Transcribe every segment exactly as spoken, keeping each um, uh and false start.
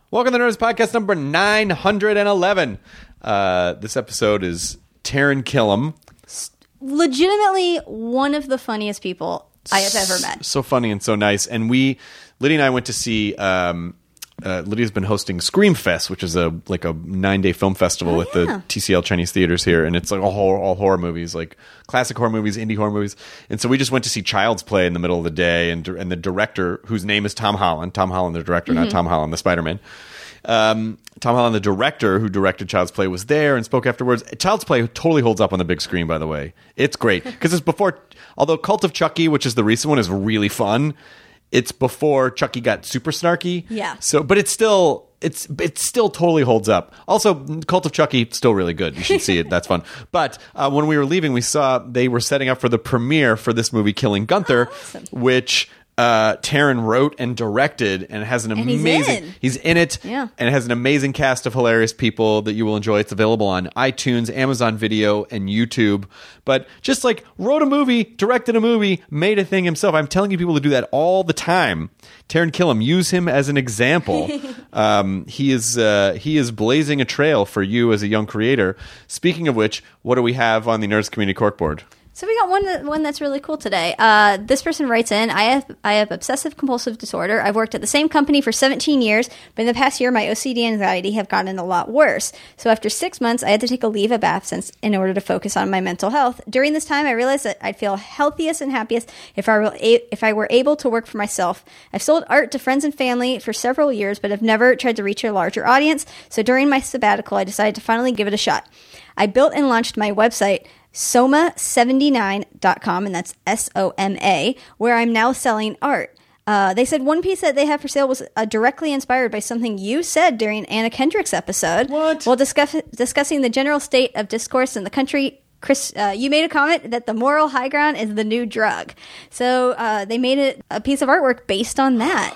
Welcome to the Nerdist Podcast number nine hundred eleven. Uh, this episode is Taran Killam. Legitimately one of the funniest people I have ever met. So funny and so nice. And we, Lydia and I went to see, um, uh, Lydia's been hosting Screamfest, which is a like a nine-day film festival oh, at yeah. the T C L Chinese theaters here. And it's like all horror, all horror movies, like classic horror movies, indie horror movies. And so we just went to see Child's Play in the middle of the day. And, and the director, whose name is Tom Holland, Tom Holland the director, mm-hmm. not Tom Holland the Spider-Man. Um, Tom Holland, the director who directed Child's Play, was there and spoke afterwards. Child's Play totally holds up on the big screen, by the way. It's great. Because it's before, although Cult of Chucky, which is the recent one, is really fun, it's before Chucky got super snarky. Yeah. So, but it's still, it's it still totally holds up. Also, Cult of Chucky, still really good. You should see it. That's fun. But uh, when we were leaving, we saw they were setting up for the premiere for this movie, Killing Gunther, awesome. which... Uh, Taran wrote and directed, and it has an and he's amazing. In. He's in it, yeah. and it has an amazing cast of hilarious people that you will enjoy. It's available on iTunes, Amazon Video, and YouTube. But just like wrote a movie, directed a movie, made a thing himself. I'm telling you, people to do that all the time. Taran Killam, use him as an example. um, he is uh, he is blazing a trail for you as a young creator. Speaking of which, what do we have on the Nerds Community Corkboard? So we got one that, one that's really cool today. Uh, this person writes in, I have I have obsessive compulsive disorder. I've worked at the same company for seventeen years, but in the past year, my O C D and anxiety have gotten a lot worse. So after six months, I had to take a leave of absence in order to focus on my mental health. During this time, I realized that I'd feel healthiest and happiest if I were, a- if I were able to work for myself. I've sold art to friends and family for several years, but have never tried to reach a larger audience. So during my sabbatical, I decided to finally give it a shot. I built and launched my website, Soma seventy-nine dot com, and that's S O M A, where I'm now selling art. Uh, they said one piece that they have for sale was uh, directly inspired by something you said during Anna Kendrick's episode. What? While discuss- discussing the general state of discourse in the country, Chris, uh, you made a comment that the moral high ground is the new drug. So uh, they made it a piece of artwork based on that.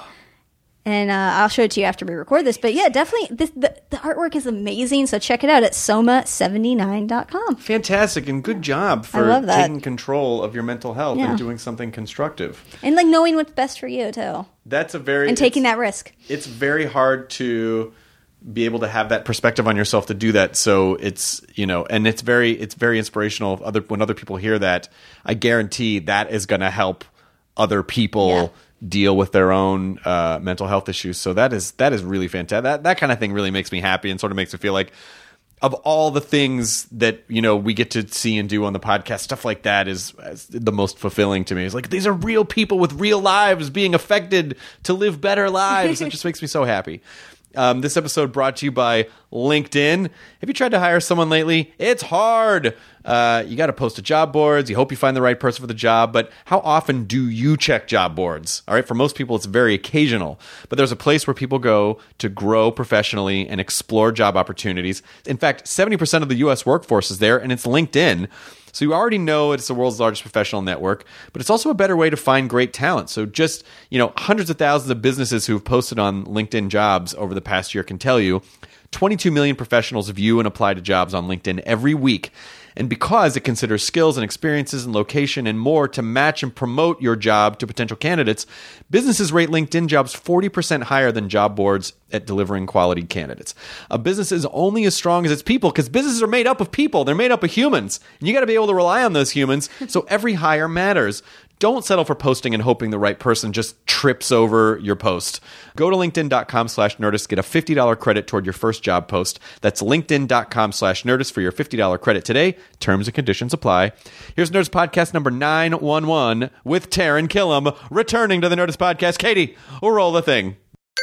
And uh, I'll show it to you after we record this. But yeah, definitely, this, the, the artwork is amazing. So check it out at Soma seventy-nine dot com. Fantastic, and good job for I love that. taking control of your mental health Yeah. and doing something constructive. And like knowing what's best for you, too. That's a very... And taking that risk. It's very hard to be able to have that perspective on yourself to do that. So it's, you know, and it's very it's very inspirational. If other when other people hear that, I guarantee that is going to help other people... Yeah. deal with their own uh, mental health issues. So that is that is really fantastic. That that kind of thing really makes me happy and sort of makes me feel like of all the things that, you know, we get to see and do on the podcast, stuff like that is, is the most fulfilling to me. It's like, these are real people with real lives being affected to live better lives. It just makes me so happy. Um, this episode brought to you by LinkedIn. Have you tried to hire someone lately? It's hard. Uh, you got to post to job boards. You hope you find the right person for the job. But how often do you check job boards? All right. For most people, it's very occasional. But there's a place where people go to grow professionally and explore job opportunities. In fact, seventy percent of the U S workforce is there, and it's LinkedIn. So you already know it's the world's largest professional network, but it's also a better way to find great talent. So just, you know, hundreds of thousands of businesses who've posted on LinkedIn Jobs over the past year can tell you twenty-two million professionals view and apply to jobs on LinkedIn every week. And because it considers skills and experiences and location and more to match and promote your job to potential candidates, businesses rate LinkedIn Jobs forty percent higher than job boards at delivering quality candidates. A business is only as strong as its people, because businesses are made up of people. They're made up of humans. And you got to be able to rely on those humans. So every hire matters. Don't settle for posting and hoping the right person just trips over your post. Go to linkedin.com slash Nerdist. Get a fifty dollars credit toward your first job post. That's linkedin.com slash Nerdist for your fifty dollars credit today. Terms and conditions apply. Here's Nerdist Podcast number nine one one with Taran Killam, returning to the Nerdist Podcast. Katie, we'll roll the thing.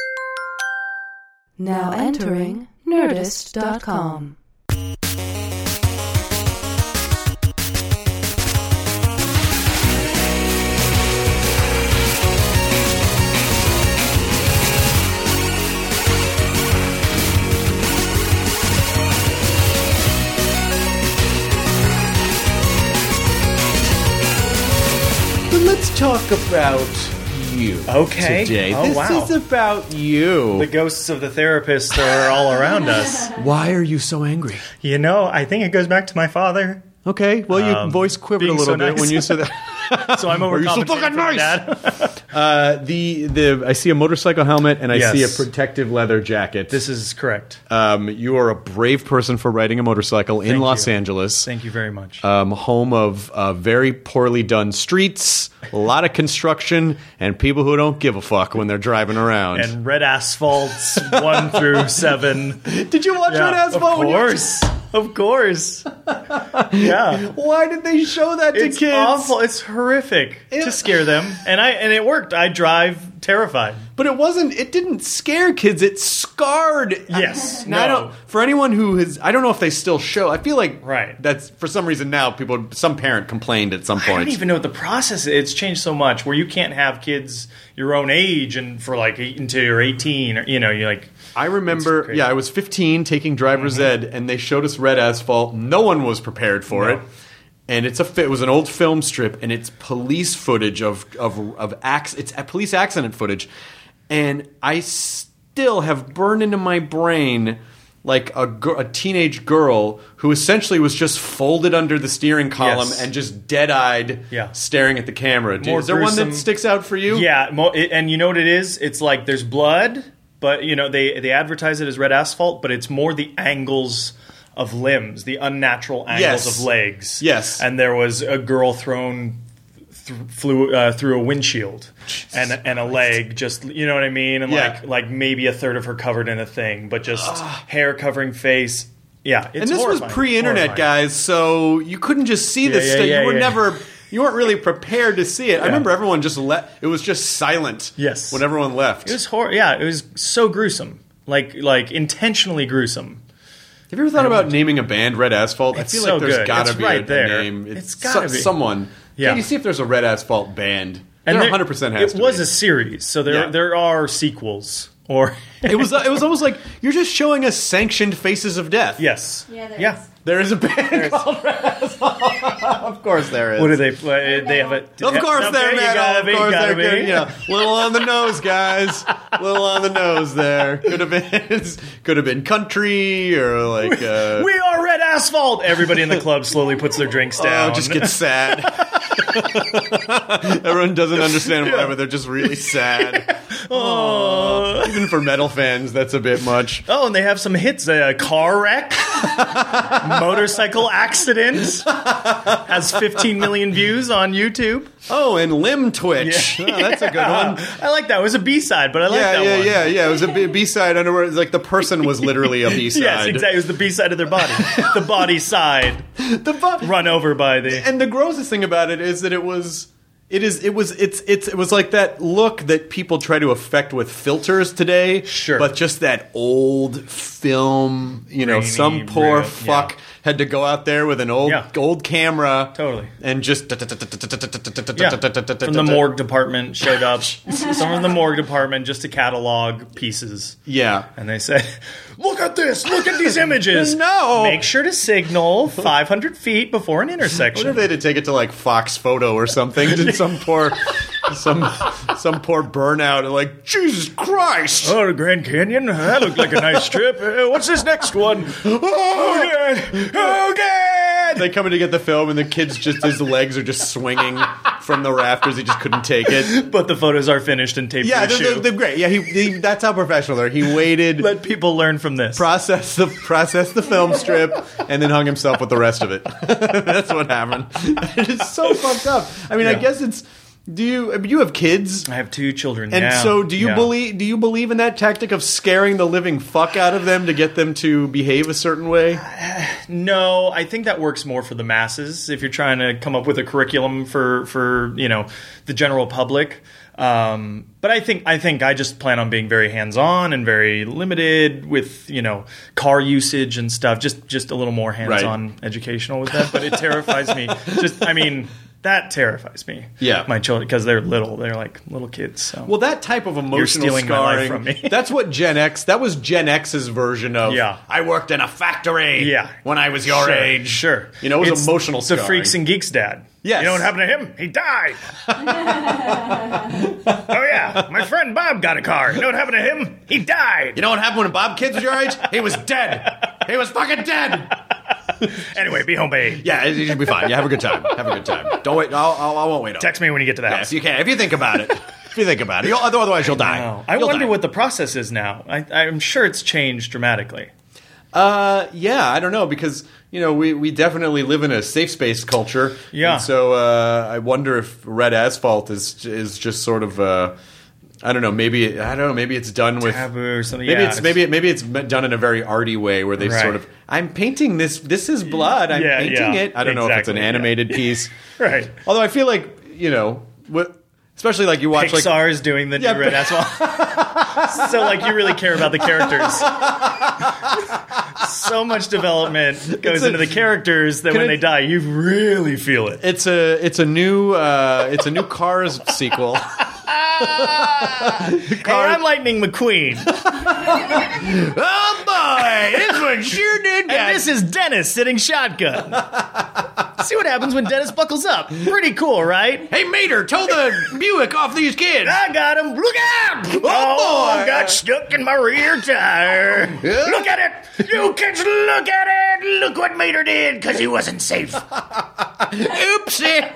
Now entering Nerdist dot com. Let's talk about you Okay. today. Oh, this wow. is about you. The ghosts of the therapist are all around us. Why are you so angry? You know, I think it goes back to my father. Okay, well, your Um, voice quivered a being little so bit nice. when you said that. So I'm Or you're so overcompensating fucking for my nice. dad. Uh, the the I see a motorcycle helmet and I Yes. see a protective leather jacket. This is correct. Um, you are a brave person for riding a motorcycle in Thank Los you. Angeles. Thank you very much. Um, home of uh, very poorly done streets, a lot of construction, and people who don't give a fuck when they're driving around. And red asphalts one through seven. Did you watch Yeah, Red Asphalt? Of when you- course. Of course. Yeah. Why did they show that to It's kids? awful. It's horrific It- to scare them. And I and it worked. I drive terrified. But it wasn't. It didn't scare kids. It scarred. Yes. Now, I No. don't, for anyone who has, I don't know if they still show. I feel like Right. that's for some reason now. People, some parent complained at some I point. don't even know what the process is. It's changed so much where you can't have kids your own age and for like eight, until you're eighteen. Or, you know, you're like, I remember, It's crazy. yeah, I was fifteen taking driver's ed, and they showed us Red Asphalt. No one was prepared for No. it, and it's a fi- it was an old film strip, and it's police footage of of of acts. It's a police accident footage, and I still have burned into my brain like a, gir- a teenage girl who essentially was just folded under the steering column Yes. and just dead-eyed, Yeah. staring at the camera. More Is there one gruesome- that sticks out for you? yeah. Mo- it, and you know what it is? It's like there's blood, but you know they they advertise it as red asphalt, but it's more the angles of limbs, the unnatural angles Yes. of legs. Yes. And there was a girl thrown th- flew uh, through a windshield, and and a leg just you know what I mean, and Yeah. like like maybe a third of her covered in a thing, but just hair covering face. Yeah, it's And this was horrifying. pre-internet, Horrifying. guys, so you couldn't just see this Yeah, yeah, stuff. yeah, you were yeah. never, you weren't really prepared to see it. I remember everyone just let. It was just silent. Yes. when everyone left. It was hor- Yeah, it was so gruesome, like like intentionally gruesome. Have you ever thought about naming a band Red Asphalt? I It's feel so like there's good. got to It's be right a, a there. name. It's gotta so- be. someone. Yeah. Can you see if there's a Red Asphalt band? And there there- one hundred percent has It to was be. a series, so there Yeah. there are sequels. Or It was. It was almost like you're just showing us sanctioned Faces of Death. yes, Yeah, there yeah. is. There is a band called Red Asphalt. Of course there is. What do they play? They have a. Of course no, they're you metal. gotta Of be, course gotta they're be. good. You know, little on the nose, guys. Little on the nose there. Could have been could have been country or like uh, We are Red Asphalt. Everybody in the club slowly puts their drinks down. oh, just gets sad. Everyone doesn't understand why, but they're just really sad. oh. Even for metal fans, that's a bit much. Oh, and they have some hits. A car wreck, motorcycle accident, has fifteen million views on YouTube. Oh, and limb twitch. Oh, that's a good one. I like that. It was a B side, but I like Yeah, that yeah, one. yeah, yeah. It was a B- B-side underwear. It's like the person was literally a B-side. Yes, exactly. It was the B side of their body. The body side The bu- run over by the. And the grossest thing about it is that it was it is it was it's it's it was like that look that people try to affect with filters today. Sure. But just that old film, you know, Grainy, some poor real- fuck yeah. had to go out there with an old Yeah. old camera. Totally. And just Yeah. From the morgue department showed up. Someone from the morgue department just to catalog pieces. Yeah. And they said, look at this! Look at these images! No. Make sure to signal five hundred feet before an I wonder intersection. if they had to take it to like Fox Photo or something. Did some poor some some poor burnout and like, Jesus Christ. Oh, the Grand Canyon? That looked like a nice trip. Uh, what's this next one? Oh, God! Oh, God! They come in to get the film, and the kid's just his legs are just swinging from the rafters. He just couldn't take it. But the photos are finished and taped Yeah, to the they're, shoe. they're, they're great. Yeah, he, he that's how professional they're. He waited, Let people learn from this. processed the processed the film strip, and then hung himself with the rest of it. That's what happened. It is so fucked up. I mean, I Yeah. guess it's. Do you I mean, you have kids? I have two children. And yeah. so, do you Yeah. believe? Do you believe in that tactic of scaring the living fuck out of them to get them to behave a certain way? No, I think that works more for the masses. If you're trying to come up with a curriculum for, for you know the general public, um, but I think I think I just plan on being very hands on and very limited with you know car usage and stuff. Just just a little more hands on educational with that. But it terrifies me. Just I mean. That terrifies me. Yeah. My children, because they're little. They're like little kids. So. Well, that type of emotional stealing my life scarring, from me. that's what Gen X, that was Gen X's version of, Yeah. I worked in a factory Yeah. when I was your Sure, age. Sure. You know, it was It's emotional the scarring. Freaks and Geeks dad. Yes. You know what happened to him? He died. Oh, yeah. My friend Bob got a car. You know what happened to him? He died. You know what happened when Bob Kids was your age? He was dead. He was fucking dead. Anyway, be home, babe. Yeah, you should be fine. Yeah, have a good time. Have a good time. Don't wait. I'll, I'll, I won't wait. Up. Text me when you get to the Yeah, house. if you can. If you think about it. If you think about it. You'll, otherwise, you'll die. No. I You'll wonder die. what the process is now. I, I'm sure it's changed dramatically. Uh, yeah, I don't know because you know we, we definitely live in a safe space culture. Yeah. And so uh, I wonder if red asphalt is is just sort of uh, I don't know maybe I don't know maybe it's done with Taboo or something. maybe yeah, it's maybe maybe it's done in a very arty way where they Right. sort of I'm painting this this is blood I'm Yeah, painting yeah, it I don't know if it's an exactly, yeah. animated piece. right. Although I feel like you know what. Especially like you watch like Pixar is doing the Yeah, new red asphalt. So like you really care about the characters. So much development goes a- into the characters that Can when it- they die, you really feel it. it's a it's a new uh, it's a new Cars sequel. Hey, I'm Lightning McQueen. Oh boy, this one sure did. And this is Dennis sitting shotgun. See what happens when Dennis buckles up. Pretty cool, right? Hey, Mater, tow the Buick off these kids. I got him. Look out! Oh, boy. I got stuck in my rear tire. Look at it. You kids, look at it. Look what Mater did because he wasn't safe. Oopsie.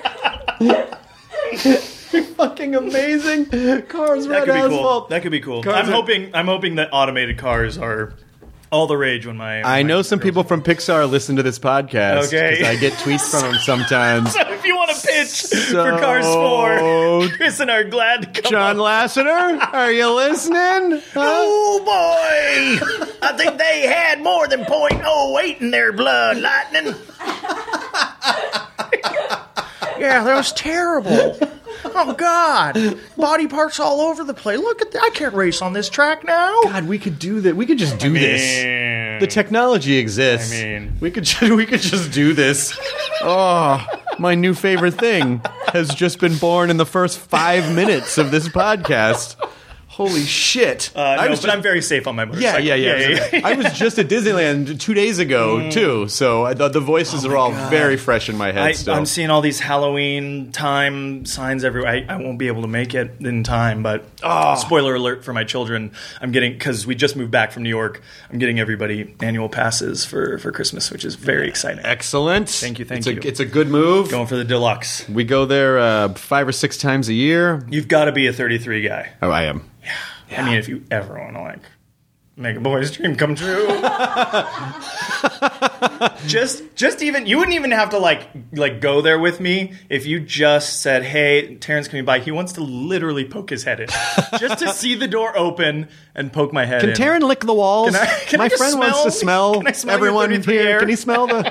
Fucking amazing. Cars That red could be cool. asphalt. That could be cool. Cars I'm are- hoping. I'm hoping that automated cars are all the rage when my. I my know some girls- people from Pixar listen to this podcast. Okay. 'Cause I get tweets from them sometimes. So if you want to pitch for Cars Four, Chris and I are glad to come. John up. Lasseter, are you listening? Huh? Oh boy! I think they had more than point oh eight in their blood, Lightning. Yeah, that was terrible. Oh God! Body parts all over the place. Look at that! I can't race on this track now. God, we could do that. We could just do this. Man. The technology exists. I mean- we could ju- we could just do this. Oh, my new favorite thing has just been born in the first five minutes of this podcast. Holy shit! Uh, no, I but was just- I'm very safe on my yeah, motorcycle. yeah, yeah. yeah, yeah. I was just at Disneyland two days ago too, so I, the, the voices are all very fresh in my head. I, still, I'm seeing all these Halloween time signs everywhere. I, I won't be able to make it in time, but Oh. spoiler alert for my children. I'm getting, because we just moved back from New York, I'm getting everybody annual passes for, for Christmas, which is very exciting. excellent. Thank you, thank it's you. A, it's a good move. Going for the deluxe. We go there uh, five or six times a year. You've got to be a thirty-three guy. Oh, I am. I mean, if you ever want to, like, make a boy's dream come true. just just even you wouldn't even have to like like go there with me if you just said, hey, Terrence coming by. He wants to literally poke his head in. Just to see the door open and poke my head Can in. Taryn lick the walls? Can I- can I My just friend wants to smell- smell, can I smell your everyone thirty-three here. air? Can he smell the?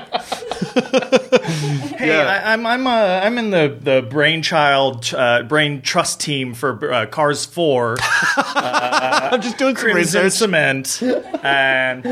Hey, Yeah. I, I'm I'm uh, I'm in the the brainchild uh, brain trust team for uh, Cars Four. I'm just doing some Crimson research. Cement and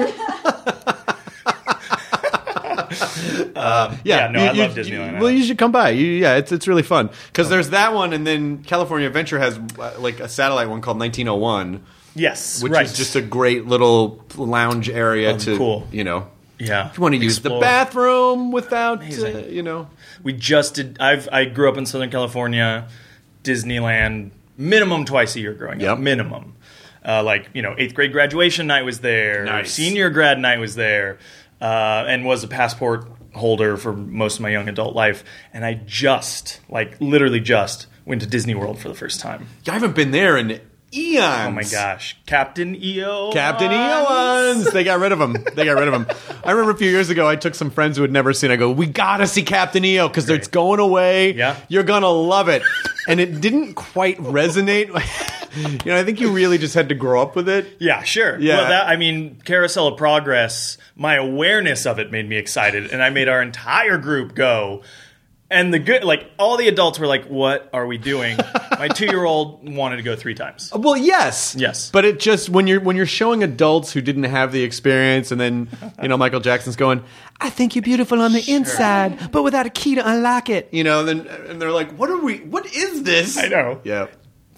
Yeah, Yeah, no, you- I you- love Disneyland. you- well, you should come by. You, yeah, it's it's really fun because there's that one, and then California Adventure has uh, like a satellite one called nineteen oh one, yes, which right. is just a great little lounge area Oh, to cool. you know. yeah. If you want to use Explore. the bathroom without, uh, Amazing. you know. We just did. I've I grew up in Southern California, Disneyland minimum twice a year growing Yep. up. Minimum, uh, like you know, eighth grade graduation night was there. Nice. Senior grad night was there, uh, and was a passport holder for most of my young adult life. And I just, like, literally just went to Disney World for the first time. I haven't been there in eons. Oh my gosh, Captain E O, Captain Eons. They got rid of him. They got rid of him. I remember a few years ago, I took some friends who had never seen it. I go, we got to see Captain E O because it's going away. Yeah. You're going to love it. And it didn't quite resonate. You know, I think you really just had to grow up with it. Yeah, sure. Yeah. Well, that, I mean, Carousel of Progress, my awareness of it made me excited, and I made our entire group go. And the good, like, all the adults were like, what are we doing? My two-year-old wanted to go three times. Well, yes, Yes. but it just when you're when you're showing adults who didn't have the experience, and then you know Michael Jackson's going, "I think you're beautiful on the inside, but without a key to unlock it," you know, then and they're like, "What are we? What is this?" I know. Yeah,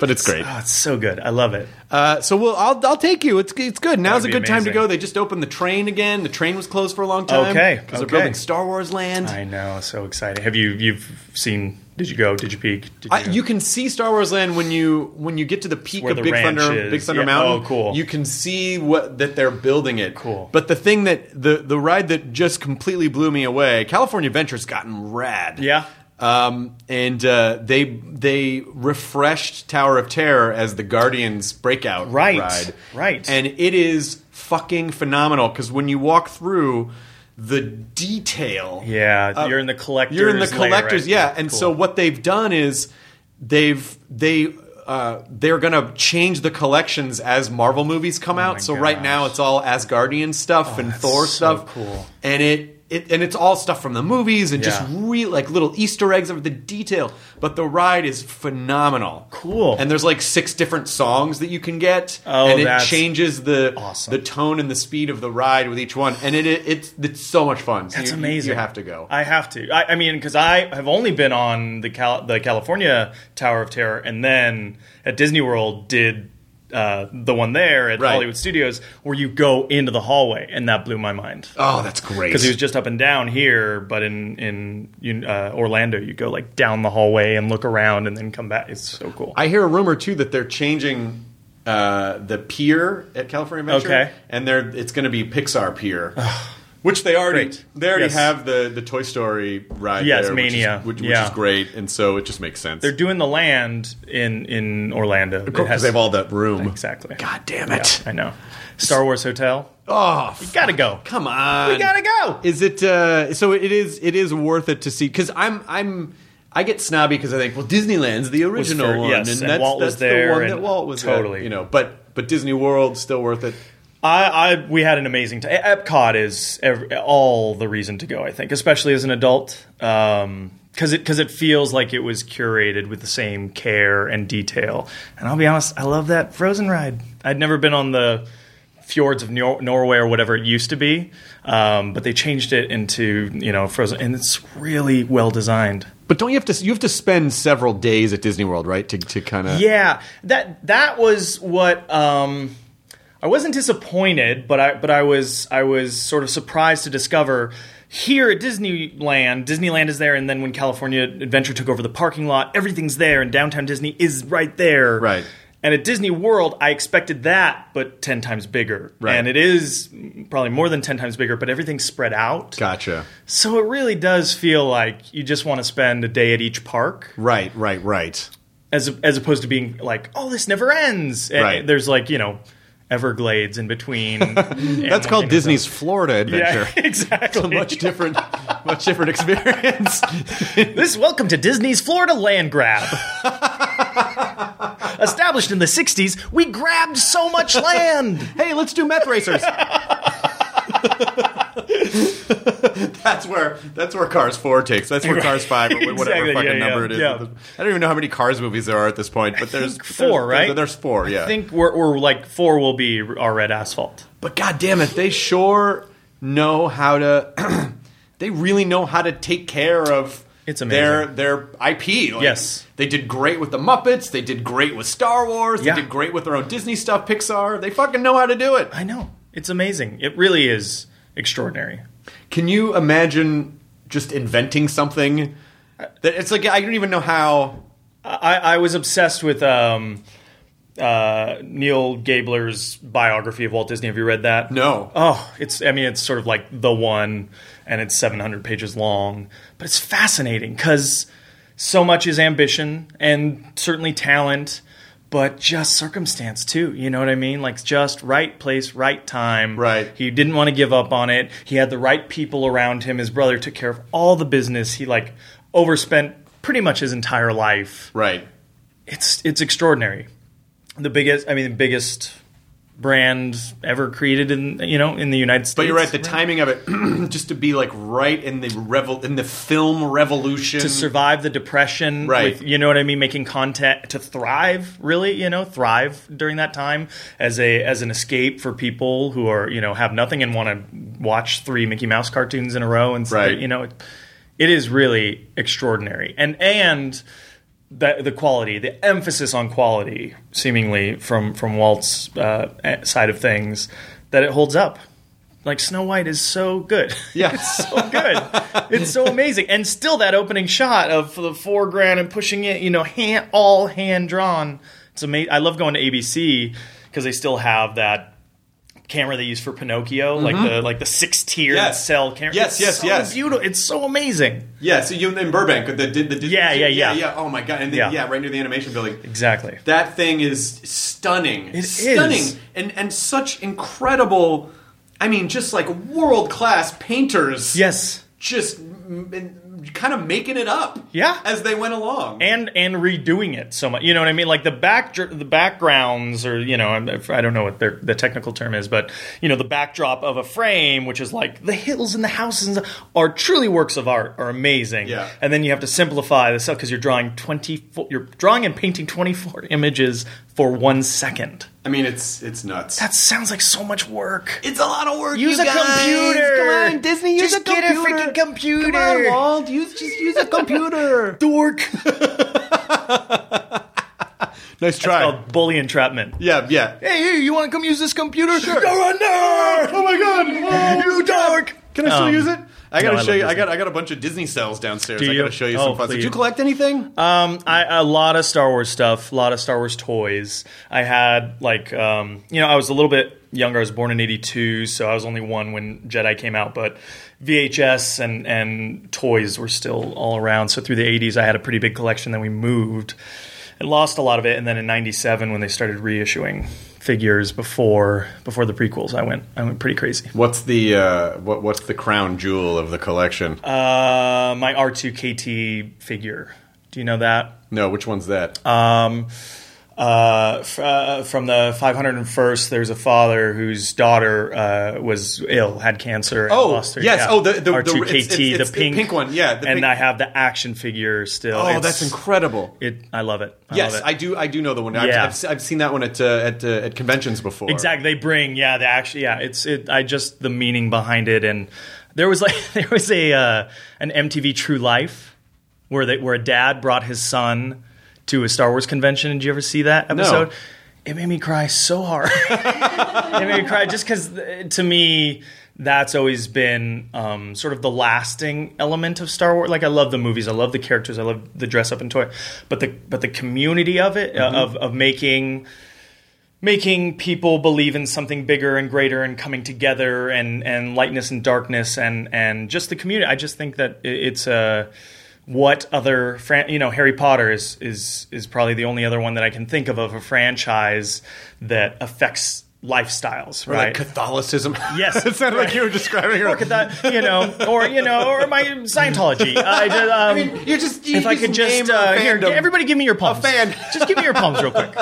but it's great. Oh, it's so good. I love it. Uh, so we'll, I'll I'll take you. It's it's good. Now's a That'd be good time to amazing. go. They just opened the train again. The train was closed for a long time. Okay, because okay. they're building Star Wars Land. I know, so exciting. Have you you've seen? Did you go? Did you peek? Did I, you can see Star Wars Land when you when you get to the peak Where of the Big ranch Thunder is. Big Thunder Yeah. Mountain. Oh, cool. You can see what that they're building it. Cool. But the thing that the the ride that just completely blew me away, California Adventure's gotten rad. Yeah. Um, and uh, they they refreshed Tower of Terror as the Guardians Breakout Right. ride. Right. And it is fucking phenomenal because when you walk through the detail. Yeah, uh, you're in the collectors. You're in the layer, collectors, right? yeah. And Cool. so what they've done is they've they uh, they're gonna change the collections as Marvel movies come out. my So right gosh. now it's all Asgardian stuff and that's Thor so stuff. cool. And it. It, and it's all stuff from the movies and just Yeah. real like little Easter eggs of the detail. But the ride is phenomenal. Cool. And there's like six different songs that you can get. Oh, and it that's changes the awesome. the tone and the speed of the ride with each one. And it, it it's it's so much fun. So That's you, amazing. You have to go. I have to. I, I mean, because I have only been on the Cal- the California Tower of Terror, and then at Disney World did uh, the one there at Right. Hollywood Studios, where you go into the hallway, and that blew my mind. Oh, that's great. Because it was just up and down here, but in in you- uh, Orlando, you go like down the hallway and look around, and then come back. It's so cool. I hear a rumor too that they're changing uh, the pier at California Adventure, Okay. and they're it's going to be Pixar Pier, which they already Great. they already Yes. have the, the Toy Story ride. Yes, there, Mania. which is, which, Yeah. which is great, and so it just makes sense. They're doing the land in in Orlando. It because has- they have all that room. exactly. God damn Yeah, it! I know. Star Wars Hotel. Oh, You gotta go. come on! We gotta go. Is it uh, so? It is. It is worth it to see because I'm. I'm. I get snobby because I think, well, Disneyland's the original for- one, yes, and and that's, Walt was that's there, the one and that Walt was totally. at, you know. But but Disney World still worth it. I, I we had an amazing time. Epcot is every, all the reason to go. I think, especially as an adult, because it because it feels like it was curated with the same care and detail. And I'll be honest, I love that Frozen ride. I'd never been on the fjords of Nor- Norway or whatever it used to be, um, but they changed it into you know Frozen, and it's really well designed. But don't you have to? You have to spend several days at Disney World, right? To to kind of Yeah, that that was what um, I wasn't disappointed, but I but I was I was sort of surprised to discover here at Disneyland. Disneyland is there, and then when California Adventure took over the parking lot, everything's there, and downtown Disney is right there. Right. And at Disney World, I expected that, but ten times bigger. Right. And it is probably more than ten times bigger, but everything's spread out. Gotcha. So it really does feel like you just want to spend a day at each park. Right, right, right. as as opposed to being like, oh, this never ends. And Right. there's like you know, Everglades in between. That's called Disney's Florida Adventure. Yeah, exactly. It's a much different, much different experience. This welcome to Disney's Florida Land Grab. Established in the sixties, we grabbed so much land. Hey, let's do meth racers. that's where that's where Cars Four takes. That's where Cars Five or whatever Exactly, fucking yeah, number yeah, it is. yeah. I don't even know how many Cars movies there are at this point, but there's four, there's, right? There's, there's four, yeah. I think we're, we're like four will be our red asphalt. But god damn it, they sure know how to. They really know how to take care of. It's their amazing. their I P. Like, Yes. they did great with the Muppets. They did great with Star Wars. They Yeah. did great with their own Disney stuff. Pixar. They fucking know how to do it. I know. It's amazing. It really is extraordinary. Can you imagine just inventing something that it's like I don't even know how. I, I was obsessed with um, uh, Neil Gabler's biography of Walt Disney. Have you read that? No. Oh, it's. I mean, it's sort of like the one, and it's seven hundred pages long. But it's fascinating because so much is ambition and certainly talent, but just circumstance too. You know what I mean? Like just right place, right time. Right. He didn't want to give up on it. He had the right people around him. His brother took care of all the business. He like overspent pretty much his entire life. Right. It's it's extraordinary. The biggest, I mean, the biggest brand ever created in you know in the United States. But you're right. The timing of it, just to be like right in the revel in the film revolution to survive the depression, Right. With, you know what I mean, making content to thrive, really, you know, thrive during that time as a as an escape for people who are you know have nothing and want to watch three Mickey Mouse cartoons in a row and Right. you know, it, it is really extraordinary and and. the, the quality, the emphasis on quality, seemingly from from Walt's uh, side of things, that it holds up. Like, Snow White is so good. Yeah. It's so good. It's so amazing. And still that opening shot of the foreground and pushing it, you know, hand, all hand-drawn. It's amazing. I love going to A B C because they still have that camera they use for Pinocchio, mm-hmm. like the like the six-tiered yes. cell camera. Yes, it's yes, so yes. beautiful. It's so amazing. Yeah, so you in Burbank, the, the, the yeah, yeah, yeah, yeah. Oh my god, and the, yeah. yeah, right near the animation building. Exactly. That thing is stunning. It stunning. is. And and such incredible. I mean, just like world class painters. Yes. Just m- kind of making it up. Yeah. As they went along. And and redoing it so much. You know what I mean? Like the back the backgrounds, or, you know, I don't know what their, the technical term is, but, you know, the backdrop of a frame, which is like the hills and the houses, are truly works of art, are amazing. Yeah. And then you have to simplify this up because you're drawing twenty-four, you're drawing and painting twenty-four images for one second. I mean, it's it's nuts. That sounds like so much work. It's a lot of work. Use you a guys. computer. Come on, Disney. Use just a computer. get a freaking computer. Come on, Walt. Use just use a computer. Dork. Nice try. It's called bully entrapment. Yeah, yeah. Hey, hey, you want to come use this computer? Sure. You're a nerd. Oh my god. You dork. Can I still Um, use it? I gotta no, I show love you. I Disney. got I got a bunch of Disney cells downstairs. Do I you? gotta show you Oh, some fun. please. Did you collect anything? Um, I, a lot of Star Wars stuff, a lot of Star Wars toys. I had, like, um, you know, I was a little bit younger. I was born in eighty-two, so I was only one when Jedi came out, but V H S and, and toys were still all around. So through the eighties, I had a pretty big collection. Then we moved and lost a lot of it. And then in ninety-seven, when they started reissuing figures before before the prequels, I went I went pretty crazy. What's the uh, what What's the crown jewel of the collection? Uh, my R two K T figure. Do you know that? No, which one's that? Um, uh, f- uh, from the five hundred first, there's a father whose daughter uh, was ill, had cancer. And Oh, lost her, yes. yeah. Oh, the- the- R two K T, the- it's- it's- it's the the pink, pink one, yeah, the and pink- I have the action figure still. oh, It's- that's incredible. It, I love it. I Yes, love it. I do. I do know the one. I've, Yeah. I've, I've seen that one at uh, at uh, at conventions before. Exactly. They bring, yeah, the action, yeah. It's it. I just the meaning behind it, and there was like there was a uh, an M T V True Life where they where a dad brought his son to a Star Wars convention. Did you ever see that episode? No. It made me cry so hard. It made me cry just because, to me, that's always been um, sort of the lasting element of Star Wars. Like, I love the movies, I love the characters, I love the dress up and toy, but the but the community of it, mm-hmm. uh, of of making. making people believe in something bigger and greater and coming together and, and lightness and darkness and, and just the community. I just think that it's a, what other, fran- you know, Harry Potter is, is, is probably the only other one that I can think of of a franchise that affects lifestyles, Or right? like Catholicism. Yes. It sounded right. like you were describing her. Or could that, you know, or, you know, or my Scientology. I, just, um, I mean, you're just. You if I could just, name a uh, here, fandom. everybody give me your palms. A fan. Just give me your palms real quick.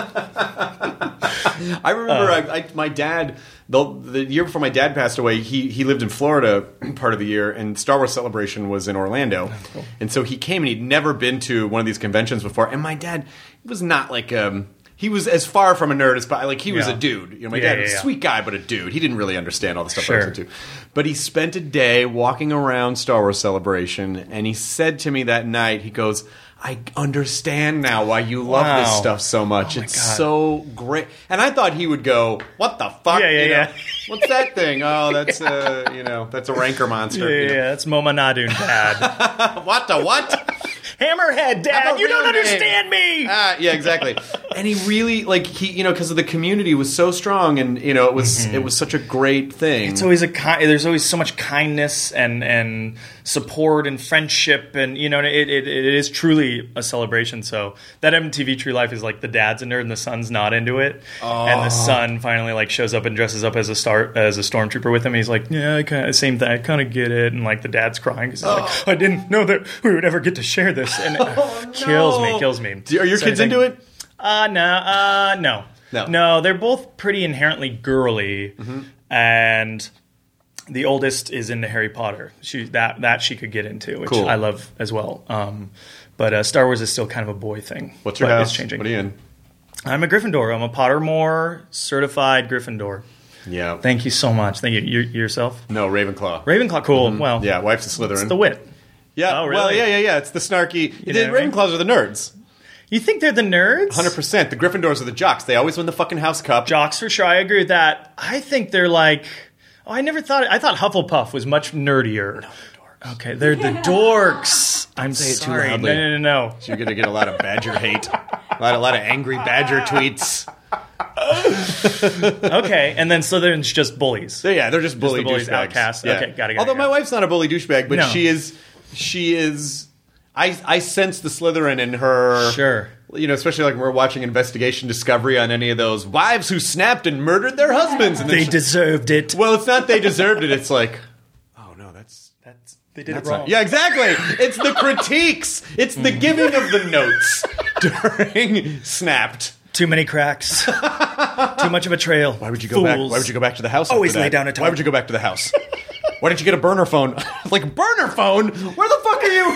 I remember Uh. I, I, my dad, the, the year before my dad passed away, he, he lived in Florida part of the year, and Star Wars Celebration was in Orlando. Oh, cool. And so he came, and he'd never been to one of these conventions before. And my dad was not like, um, he was as far from a nerd as, like, he was Yeah. a dude. You know, my Yeah, dad yeah, was a yeah. sweet guy, but a dude. He didn't really understand all the stuff I Sure. was into. But he spent a day walking around Star Wars Celebration, and he said to me that night, he goes, I understand now why you love this Wow. stuff so much. Oh my it's God. so great. And I thought he would go, what the fuck? Yeah, yeah, You know, yeah. What's that thing? Oh, that's uh, you know, that's a rancor monster. Yeah, you know. yeah, that's Moma Nadun, Dad. What the what? Hammerhead, Dad, Have a you don't real name. understand me. Ah, yeah, exactly. And he really like he, you know, because of the community was so strong, and you know, it was it was such a great thing. It's always a ki- there's always so much kindness and and support and friendship, and you know, it it, it is truly a celebration. So that M T V True Life is like the dad's a nerd and the son's not into it, and the son finally like shows up and dresses up as a star as a stormtrooper with him. He's like, yeah, I kind of same thing, I kind of get it, and like the dad's crying because he's like, I didn't know that we would ever get to share this, and it Oh, kills no. me, kills me. Do- Are your So kids I think- into it? Uh, no, uh, no. No. No, they're both pretty inherently girly, Mm-hmm. and the oldest is into Harry Potter. She that that she could get into, which Cool. I love as well. Um, but uh, Star Wars is still kind of a boy thing. What's your but house? It's changing. What are you in? I'm a Gryffindor. I'm a Pottermore certified Gryffindor. Yeah. Thank you so much. Thank you. You yourself? no, Ravenclaw. Ravenclaw. Cool. Well, Yeah, wife's a Slytherin. it's the wit. Yeah. Oh, Well, really? yeah, yeah, yeah. It's the snarky. You the know what I mean? Ravenclaws are the nerds. You think they're the nerds? one hundred percent. The Gryffindors are the jocks. They always win the fucking house cup. Jocks for sure. I agree with that. I think they're like. Oh, I never thought. I thought Hufflepuff was much nerdier. No, the dorks. Okay, they're the dorks. I'm Say it too sorry. loudly. No, no, no, no. You're going to get a lot of Badger hate. A lot, a lot of angry Badger tweets. Okay, and then Slytherin's just bullies. So yeah, they're just bully the bullies, douchebags. outcasts. Yeah. Okay, got it, got it, Although got my it. wife's not a bully douchebag, but No. she is. She is. I I sense the Slytherin in her. Sure. You know, especially like when we're watching Investigation Discovery on any of those wives who snapped and murdered their husbands. And then They she- deserved it. well, it's not they deserved it. It's like, oh no, that's That's, they did that's it wrong. not. Yeah, exactly. It's the critiques. It's the giving of the notes during Snapped. Too many cracks. Too much of a trail. Why would you go back? Why would you go back to the house? Always after lay that? down a Why towel. would you go back to the house? Why didn't you get a burner phone? Like, burner phone? Where the fuck are you?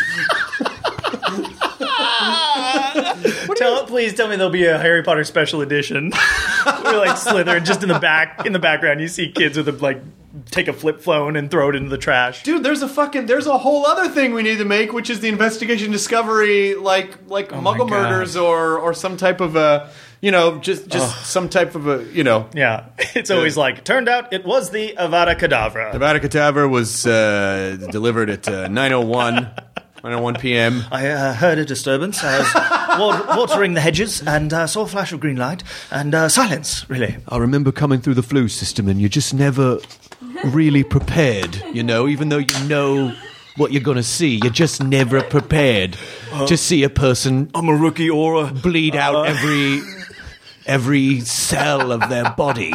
Tell, please tell me there'll be a Harry Potter special edition. We're like Slytherin, just in the back, in the background, you see kids with a like take a flip phone and throw it into the trash. Dude, there's a fucking there's a whole other thing we need to make, which is the Investigation Discovery, like like Oh my Muggle God. murders or or some type of a you know just just some type of a you know. Yeah, it's always like turned out it was the Avada Kedavra. Avada Kedavra was uh, delivered at uh, nine oh one nine oh one p.m. I uh, heard a disturbance. I was wa- watering the hedges and uh, saw a flash of green light and uh, silence. Really, I remember coming through the flu system, and you're just never really prepared, you know, even though you know what you're going to see. You're just never prepared to see a person I'm a rookie aura. bleed out every every cell of their body.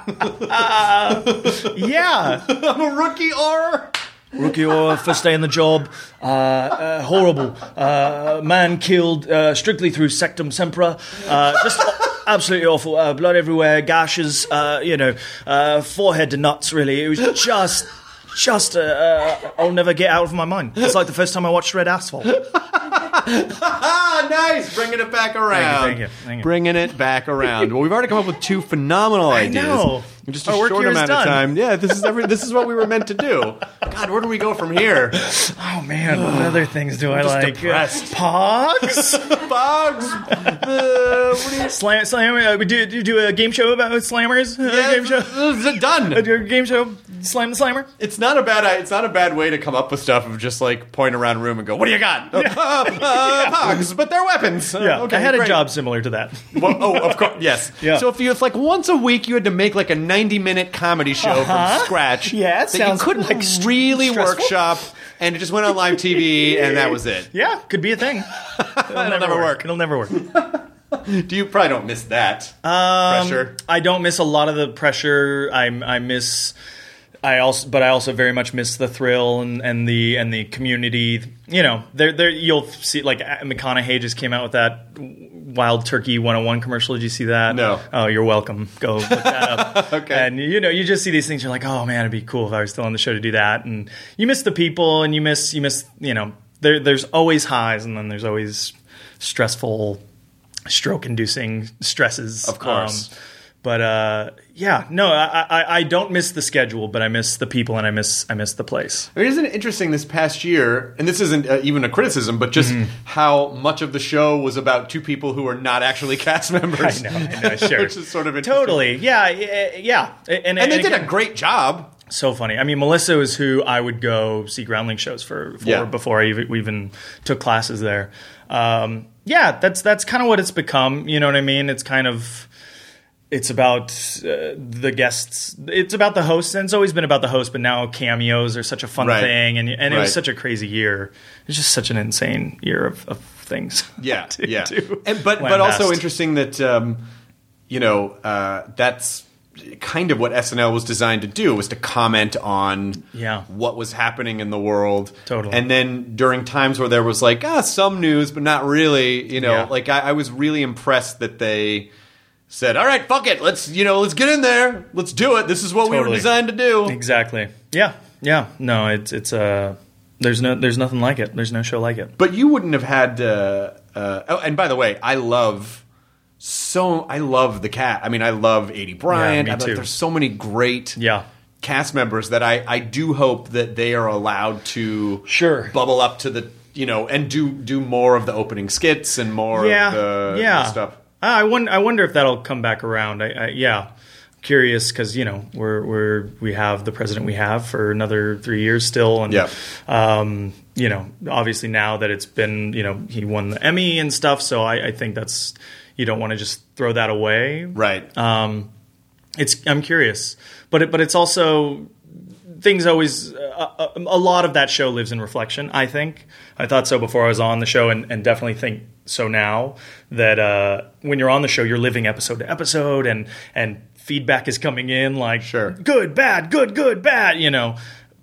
Yeah, I'm a rookie or... rookie aura, first day on the job. Uh, uh, horrible. Uh, man killed uh, strictly through sectum sempra. Uh, just absolutely awful. Uh, blood everywhere, gashes. Uh, you know, uh, forehead to nuts. Really, it was just. Just, uh, uh, I'll never get out of my mind. It's like the first time I watched Red Asphalt. Ah, nice! Bringing it back around. Thank you, thank you. Bringing it back around. Well, we've already come up with two phenomenal ideas. know. In just a Our work short here is amount of done. time. Yeah, this is every. This is what we were meant to do. God, where do we go from here? Oh man, what other things do I just like? depressed. Pogs? Bugs. Uh, what do you? Slam, slammer. Uh, we do, do you do a game show about slammers? Uh, Yeah, game show. it's done. Uh, do a game show. Slam the slammer. It's not a bad. It's not a bad way to come up with stuff of just like point around a room and go, "What do you got?" Uh, uh, Bugs, but they're weapons. Uh, Yeah, okay, I had great. a job similar to that. Well, oh, of course, yes. Yeah. So if you, if like once a week you had to make like a ninety-minute comedy show Uh-huh. from scratch, Yeah, it that sounds you couldn't like really stressful. workshop, and it just went on live T V, and that was it. Yeah, could be a thing. It'll, never work. It'll never work. Do you probably don't miss that Um, pressure? I don't miss a lot of the pressure. I I miss. I also, but I also very much miss the thrill and, and the and the community. You know, there there you'll see like McConaughey just came out with that Wild Turkey one oh one commercial. Did you see that? No. Oh, you're welcome. Go look that up. Okay. And you know, you just see these things. You're like, oh man, it'd be cool if I was still on the show to do that. And you miss the people, and you miss you miss you know. There there's always highs, and then there's always stressful, stroke-inducing stresses. Of course. Um, But uh, yeah, no, I, I I don't miss the schedule, but I miss the people and I miss I miss the place. I mean, isn't it interesting this past year, and this isn't uh, even a criticism, but just how much of the show was about two people who are not actually cast members. I know, I know, sure, Which is sort of interesting. totally, yeah, yeah, yeah. And, And they did again, a great job. so funny. I mean, Melissa is who I would go see Groundling shows for, for Yeah. before I even, even took classes there. Um, yeah, that's that's kind of what it's become. You know what I mean? It's kind of. It's about uh, the guests. It's about the hosts, and it's always been about the host. But now cameos are such a fun Right. thing, and and it Right. was such a crazy year. It's just such an insane year of, of things. Yeah, to- yeah. to And, but but lambast. also interesting that um, you know uh, that's kind of what S N L was designed to do, was to comment on Yeah. what was happening in the world. Totally. And then during times where there was like ah some news, but not really. You know, Yeah. like I, I was really impressed that they said, "All right, fuck it, let's you know let's get in there, let's do it. This is what we were Totally. designed to do." Exactly. Yeah. Yeah. No, it's it's uh there's no there's nothing like it. There's no show like it. But you wouldn't have had. Uh, uh, oh, and by the way, I love so I love the cat. I mean, I love Adie Bryant. me I, like, too. there's so many great Yeah. cast members that I, I do hope that they are allowed to Sure. bubble up to the you know, and do do more of the opening skits and more yeah, of the, yeah. the stuff. I wonder. I wonder if that'll come back around. I, I, yeah, curious because you know we're we're we have the president we have for another three years still, and yeah. um, you know, obviously now that it's been, you know, he won the Emmy and stuff, so I, I think that's, you don't want to just throw that away, right? Um, it's I'm curious, but it, but it's also things always uh, a, a lot of that show lives in reflection. I think I thought so before I was on the show, and, and definitely think so now that uh, when you're on the show, you're living episode to episode, and and feedback is coming in like sure. good, bad, good, good, bad, you know.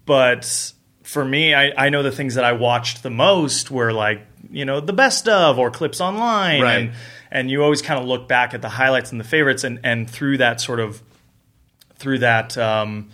But for me, I, I know the things that I watched the most were like, you know, the best of or clips online, right. and and you always kind of look back at the highlights and the favorites, and and through that sort of through that. Um,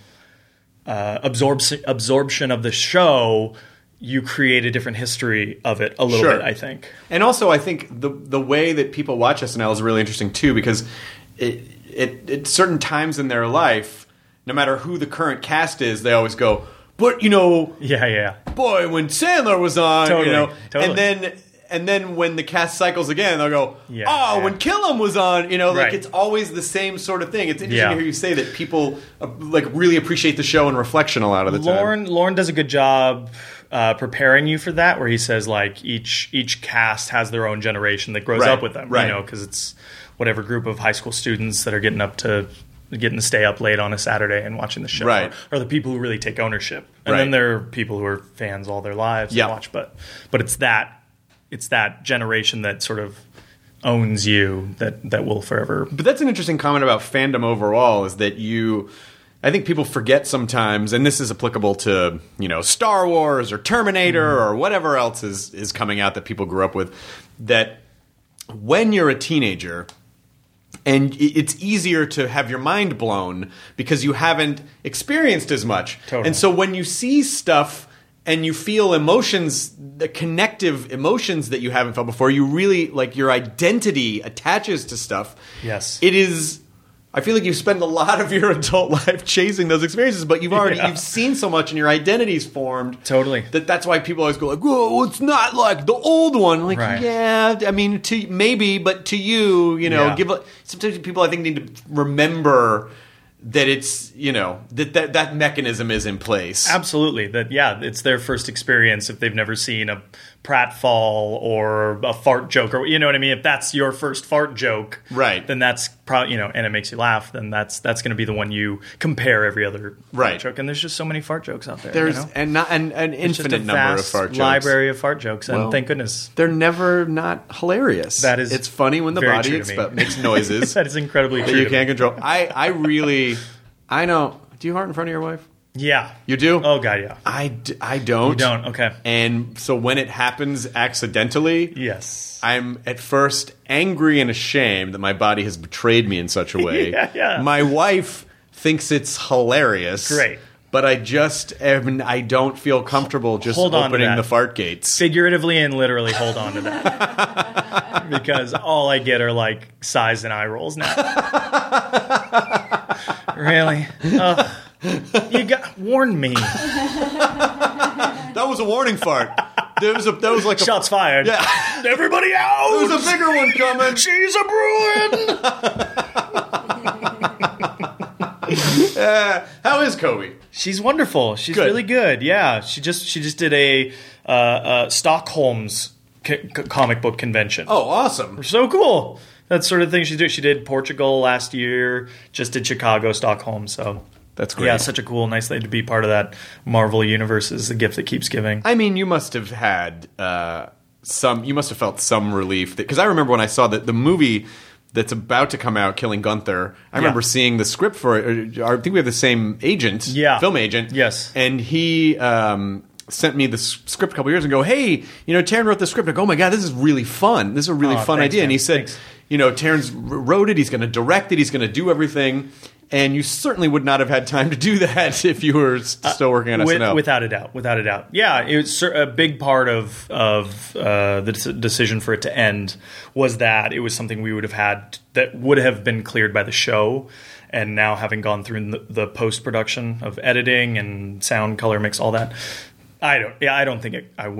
Uh, absorption absorption of the show, you create a different history of it a little sure. bit, I think. And also, I think the the way that people watch S N L is really interesting too, because it, it, at certain times in their life, no matter who the current cast is, they always go, "But you know, yeah, yeah, boy, when Sandler was on, totally, you know," totally. and then. And then when the cast cycles again, they'll go, yeah, oh, yeah. when Killam was on, you know, like right. it's always the same sort of thing. It's interesting yeah. to hear you say that people uh, like really appreciate the show and reflection a lot of the Lauren, time. Lauren does a good job uh, preparing you for that, where he says like each each cast has their own generation that grows right. up with them, right. you know, because it's whatever group of high school students that are getting up to getting to stay up late on a Saturday and watching the show, right. or, or the people who really take ownership, and right. then there are people who are fans all their lives yeah. and watch, but but it's that. It's that generation that sort of owns you that, that will forever. But that's an interesting comment about fandom overall, is that you, I think people forget sometimes, and this is applicable to, you know, Star Wars or Terminator mm. or whatever else is, is coming out that people grew up with, that when you're a teenager, and it's easier to have your mind blown because you haven't experienced as much. Totally. And so when you see stuff and you feel emotions, the connective emotions that you haven't felt before, you really, like, your identity attaches to stuff. Yes. It is, I feel like you spend a lot of your adult life chasing those experiences, but you've already, yeah. you've seen so much and your identity's formed. Totally. That that's why people always go like, whoa, it's not like the old one. Like, right. yeah, I mean, to maybe, but to you, you know, yeah. give a, sometimes people I think need to remember that it's, you know, that, that that mechanism is in place. Absolutely. That yeah, it's their first experience if they've never seen a pratfall or a fart joke, or you know what I mean. If that's your first fart joke, right? Then that's probably, you know, and it makes you laugh. Then that's that's going to be the one you compare every other right. fart joke. And there's just so many fart jokes out there. There's you know? and not and an infinite number of fart jokes. Library of fart jokes, and well, thank goodness they're never not hilarious. That is, it's funny when the body exp- makes noises. That is incredibly that true. You can't control. I I really I know. Do you fart in front of your wife? Yeah. You do? Oh, God, yeah. I, d- I don't. You don't, okay. And so when it happens accidentally, yes, I'm at first angry and ashamed that my body has betrayed me in such a way. yeah, yeah. My wife thinks it's hilarious. Great. But I just am, I don't feel comfortable just hold on opening to that. the fart gates. Figuratively and literally hold on to that. Because all I get are like sighs and eye rolls now. Really? Uh, you got warn me. That was a warning fart. There was a that was like a shots fired. Yeah. Everybody out. There was a bigger one coming. She's a Bruin. uh, how is Kobe? She's wonderful. She's good. really good. Yeah, she just she just did a uh, uh, Stockholm's c- c- comic book convention. Oh, awesome! So cool. That sort of thing she did. She did Portugal last year. Just did Chicago, Stockholm. So that's great. Yeah, such a cool, nice thing to be part of that Marvel universe. Is the gift that keeps giving. I mean, you must have had uh, some. You must have felt some relief because I remember when I saw that the movie that's about to come out, Killing Gunther. I remember yeah. seeing the script for it. I think we have the same agent, yeah. film agent. Yes, and he um, sent me the script a couple years ago. Hey, you know, Taron wrote the script. I go, oh my god, this is really fun. This is a really oh, fun thanks, idea. man. And he said, thanks. you know, Taron's wrote it. He's going to direct it. He's going to do everything. And you certainly would not have had time to do that if you were still working on uh, with, S N L. Without a doubt, without a doubt. Yeah, it was a big part of of uh, the decision for it to end was that it was something we would have had that would have been cleared by the show. And now having gone through the, the post-production of editing and sound, color mix, all that, I don't. Yeah, I don't think it, I would have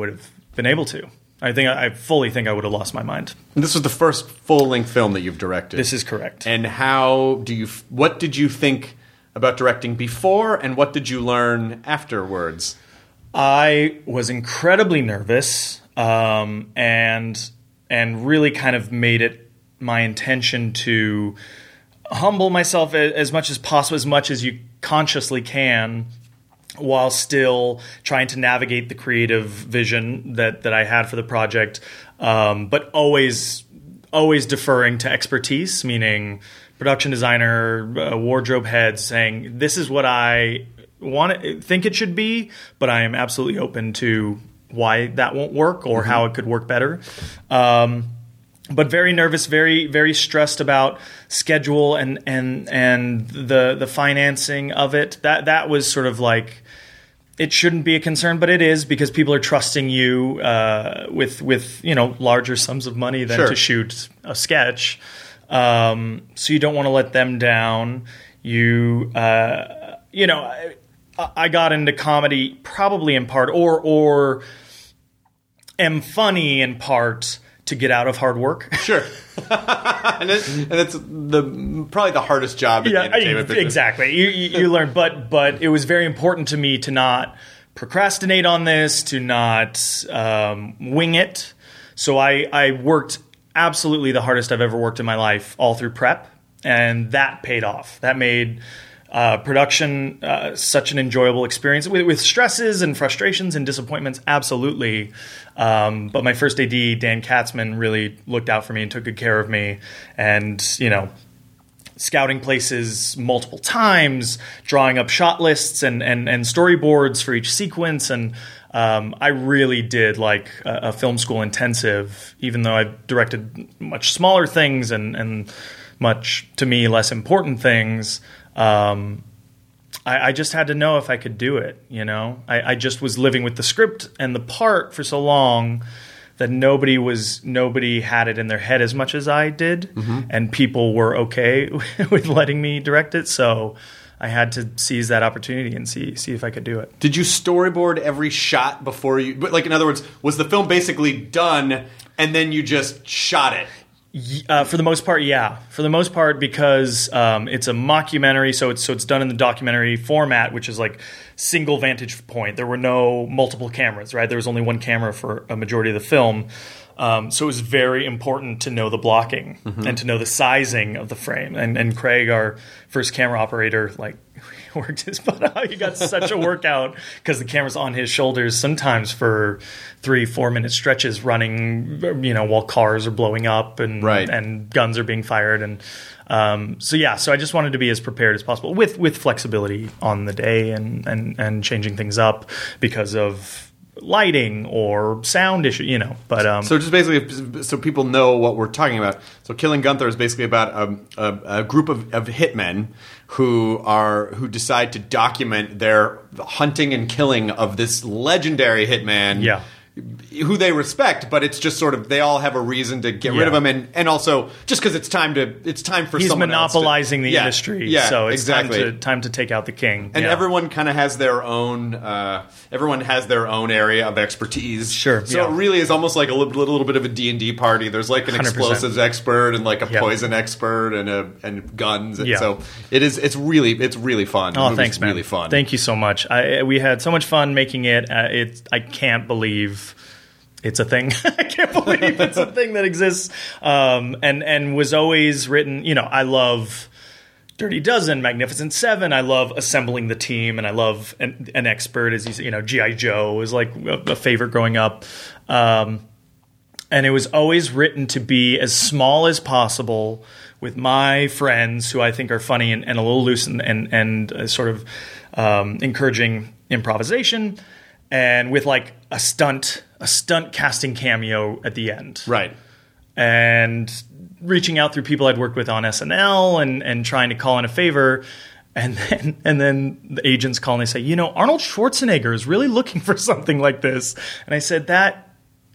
been able to. I think I fully think I would have lost my mind. And this was the first full-length film that you've directed. This is correct. And how do you? What did you think about directing before, and what did you learn afterwards? I was incredibly nervous, um, and and really kind of made it my intention to humble myself as much as possible, as much as you consciously can, while still trying to navigate the creative vision that, that I had for the project, um, but always always deferring to expertise, meaning production designer, uh, wardrobe heads, saying this is what I want it, think it should be, but I am absolutely open to why that won't work or mm-hmm. how it could work better. Um, but very nervous, very very stressed about schedule and and and the the financing of it. That that was sort of like, it shouldn't be a concern, but it is, because people are trusting you uh, with with you know larger sums of money than sure. to shoot a sketch. Um, so you don't want to let them down. You uh, you know I, I got into comedy probably in part, or or am funny in part, to get out of hard work. Sure. and, it, and it's the probably the hardest job in yeah, the entertainment business. Exactly. You, you, you learn, but but it was very important to me to not procrastinate on this, to not um, wing it. So I, I worked absolutely the hardest I've ever worked in my life, all through prep, and that paid off. That made uh, production uh, such an enjoyable experience, with, with stresses and frustrations and disappointments, absolutely. Um, but my first A D, Dan Katzman, really looked out for me and took good care of me. And, you know, scouting places multiple times, drawing up shot lists and, and, and storyboards for each sequence. And um, I really did like a, a film school intensive, even though I've directed much smaller things and, and much, to me, less important things. Um, I, I just had to know if I could do it, you know? I, I just was living with the script and the part for so long that nobody was nobody had it in their head as much as I did, mm-hmm. and people were okay with letting me direct it, so I had to seize that opportunity and see see if I could do it. Did you storyboard every shot before you... But like, in other words, was the film basically done and then you just shot it? Uh, for the most part, yeah. For the most part, because um, it's a mockumentary, so it's so it's done in the documentary format, which is like single vantage point. There were no multiple cameras, right? There was only one camera for a majority of the film. Um, so it was very important to know the blocking mm-hmm. and to know the sizing of the frame. And, and Craig, our first camera operator, like worked his butt out. He got such a workout because the camera's on his shoulders sometimes for three, four minute stretches running, you know, while cars are blowing up and right. and guns are being fired. And um, so, yeah, so I just wanted to be as prepared as possible with, with flexibility on the day and, and, and changing things up because of lighting or sound issue, you know. But um, so just basically, so people know what we're talking about. So Killing Gunther is basically about a, a, a group of, of hitmen who are who decide to document their hunting and killing of this legendary hitman. Yeah. Who they respect, but it's just sort of they all have a reason to get yeah. rid of him, and, and also just because it's time to it's time for he's someone monopolizing else to, the yeah, industry, yeah, so it's exactly. time to time to take out the king. And yeah. everyone kind of has their own uh, everyone has their own area of expertise. Sure, so yeah. it really is almost like a little, little bit of a D and D party. There's like an one hundred percent explosives expert and like a yep. poison expert and a and guns. And yeah. so it is it's really it's really fun. Oh, thanks, man. Really fun. Thank you so much. I, we had so much fun making it. Uh, it I can't believe. It's a thing. I can't believe it's a thing that exists, um, and and was always written. You know, I love Dirty Dozen, Magnificent Seven. I love assembling the team, and I love an, an expert. As you say, you know, G I Joe was like a, a favorite growing up, um, and it was always written to be as small as possible with my friends, who I think are funny and, and a little loose and and, and uh, sort of um, encouraging improvisation. And with like a stunt, a stunt casting cameo at the end. Right. And reaching out through people I'd worked with on S N L and, and trying to call in a favor. And then and then the agents call and they say, you know, Arnold Schwarzenegger is really looking for something like this. And I said, that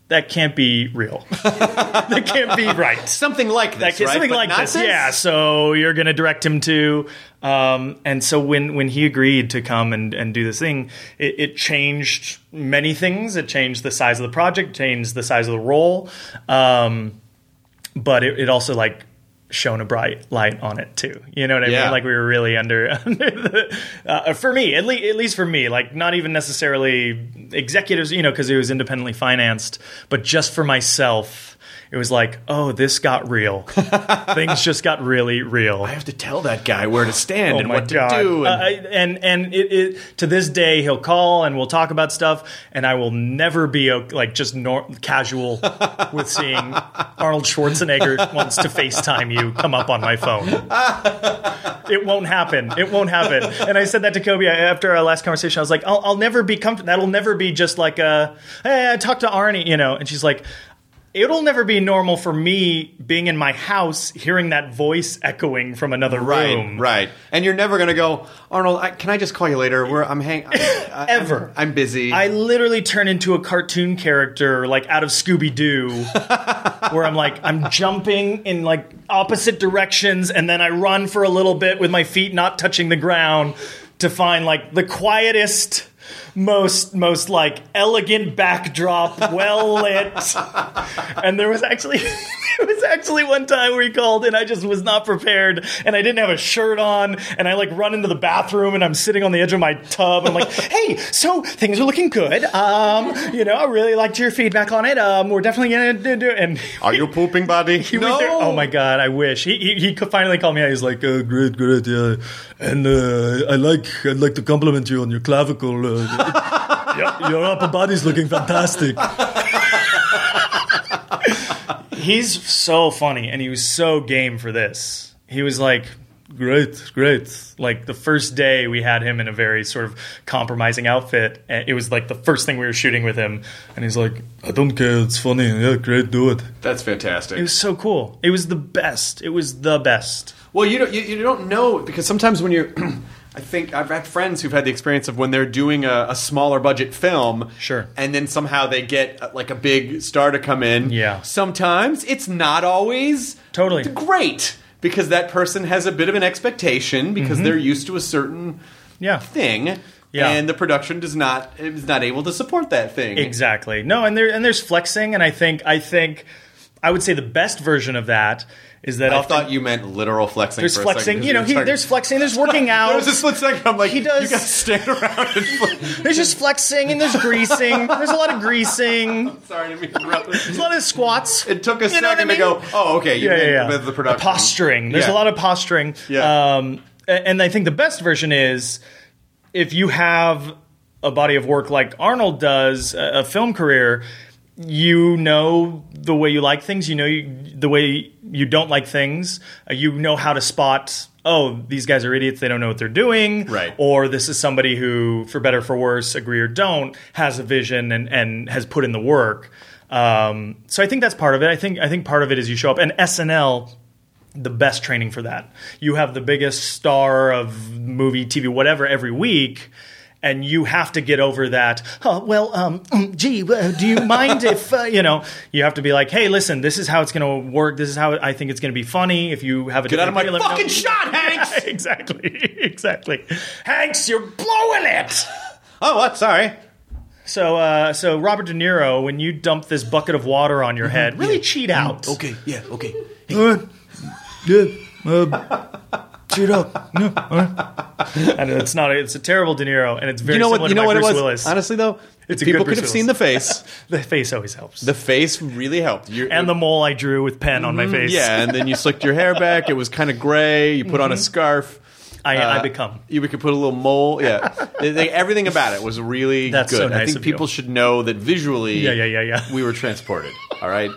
that can't be real. That can't be right. Something like this, That can't- right? Something But like not this. Yeah. So you're going to direct him to, um, and so when when he agreed to come and, and do this thing, it, it changed many things. It changed the size of the project, changed the size of the role, um, but it, it also like shone a bright light on it too. You know what I Yeah. mean? Like we were really under, under the, uh, for me, at least, at least for me, like not even necessarily executives, you know, because it was independently financed, but just for myself, it was like, oh, this got real. Things just got really real. I have to tell that guy where to stand Oh and my what God. to do. And, Uh, I- and and it, it, to this day, he'll call and we'll talk about stuff, and I will never be o- like just nor- casual with seeing Arnold Schwarzenegger wants to FaceTime you come up on my phone. It won't happen. It won't happen. And I said that to Kobe after our last conversation. I was like, I'll, I'll never be comfortable. That'll never be just like a, hey, I talked to Arnie, you know. And she's like, it'll never be normal for me being in my house, hearing that voice echoing from another right, room. right. And you're never going to go, Arnold, I, can I just call you later? We're, I'm hang. I, I, Ever. I'm, I'm busy. I literally turn into a cartoon character, like out of Scooby-Doo, where I'm like, I'm jumping in like opposite directions, and then I run for a little bit with my feet not touching the ground to find like the quietest, most most like elegant backdrop, well lit. And there was actually there was actually one time where he called and I just was not prepared, and I didn't have a shirt on, and I like run into the bathroom and I'm sitting on the edge of my tub and I'm like, hey, so things are looking good. Um, you know, I really liked your feedback on it. Um, we're definitely gonna do it. And Are you pooping, buddy? he was there. Oh my god, I wish he he, he could finally call me out. He's like, uh, great, great, yeah, and uh, I like I'd like to compliment you on your clavicle. Uh, your, your upper body's looking fantastic. He's so funny, and he was so game for this. He was like, great, great. Like the first day we had him in a very sort of compromising outfit, and it was like the first thing we were shooting with him, and he's like, I don't care, it's funny. Yeah, great, do it. That's fantastic. It was so cool. It was the best. It was the best. Well, you don't you, you don't know, because sometimes when you're I think I've had friends who've had the experience of when they're doing a, a smaller budget film, Sure. and then somehow they get uh, like a big star to come in. Yeah. Sometimes it's not always Totally. great, because that person has a bit of an expectation because they're used to a certain Yeah. thing, Yeah. and the production does not is not able to support that thing. Exactly. No, and there and there's flexing, and I think I think I would say the best version of that is that I often thought you meant literal flexing. there's for a flexing. second, 'cause You know, were he, talking- there's flexing. There's working out. There was a split second. I'm like, He does- you guys stand around and flex. There's just flexing, and there's greasing. There's a lot of greasing. Sorry to be interrupted. There's a lot of squats. It took a You know what second I to go, mean? oh, okay, you Yeah, meant yeah, yeah. with the production. Posturing. There's Yeah. a lot of posturing. Yeah. Um, a- and I think the best version is if you have a body of work like Arnold does, a, a film career, you know the way you like things. You know you, the way you don't like things. Uh, you know how to spot, oh, these guys are idiots. They don't know what they're doing. Right. Or this is somebody who, for better or for worse, agree or don't, has a vision and, and has put in the work. Um, so I think that's part of it. I think I think part of it is you show up. And S N L, the best training for that. You have the biggest star of movie, T V, whatever, every week. And you have to get over that. Oh, well, um, gee, uh, do you mind if, uh, you know, you have to be like, hey, listen, this is how it's going to work. This is how I think it's going to be funny. If you have a Get out of my different opinion, fucking let me know. shot, Hanks! Exactly. Exactly. Hanks, you're blowing it. Oh, what? Sorry. So, uh, so Robert De Niro, when you dump this bucket of water on your head, really cheat out. Okay, yeah, okay. Uh, yeah, uh, cheat out. Yeah, all right. And it's not. A, it's a terrible De Niro, and it's very You know similar what? You to know my what it Bruce was? Willis. Honestly, though, It's a people good could Bruce have seen the Willis. face. The face always helps. The face really helped. You're, and the mole I drew with pen on my face. yeah, and then you slicked your hair back. It was kind of gray. You put on a scarf. I, I Uh, become. You could put a little mole. Yeah, They- they- everything about it was really That's good. so nice I think of you. people should know that visually. Yeah, yeah, yeah, yeah. We were transported. All right,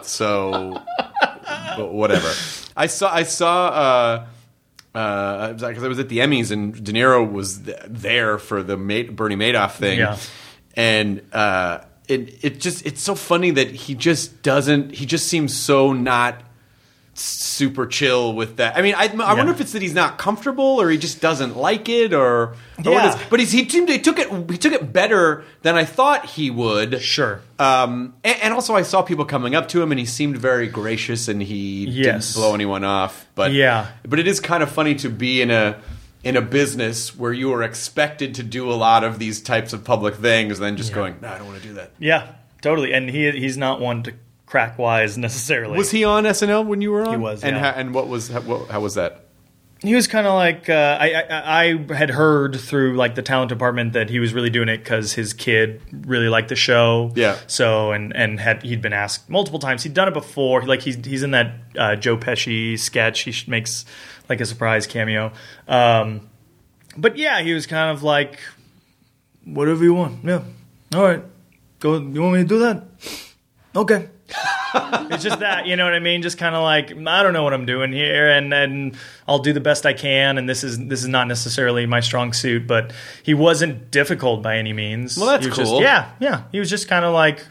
so but whatever. I saw. I saw. Uh, uh, because I was at the Emmys and De Niro was th- there for the Ma- Bernie Madoff thing, Yeah. and uh, it it just it's so funny that he just doesn't. He just seems so not super chill with that. I mean, I, I wonder if it's that he's not comfortable or he just doesn't like it or, or Yeah. what it is. But he's, he seemed he took it he took it better than I thought he would. Sure. Um, and, and also I saw people coming up to him and he seemed very gracious and he Yes. didn't blow anyone off. But Yeah. but it is kind of funny to be in a in a business where you are expected to do a lot of these types of public things, then just going, no, I don't want to do that. Yeah, totally. And he he's not one to crack wise necessarily. Was he on S N L when you were on? He was, And yeah. how, and what was how, what, how was that? He was kind of like uh, I, I I had heard through like the talent department that he was really doing it because his kid really liked the show. Yeah. So and and had he'd been asked multiple times. He'd done it before. Like he's he's in that uh, Joe Pesci sketch. He sh- makes like a surprise cameo. Um, but yeah, he was kind of like, whatever you want. Yeah. All right. Go. You want me to do that? Okay. It's just that, you know what I mean? Just kind of like, I don't know what I'm doing here, and, and I'll do the best I can, and this is this is not necessarily my strong suit, but he wasn't difficult by any means. Well, that's He was just- cool. yeah, yeah. He was just kind of like,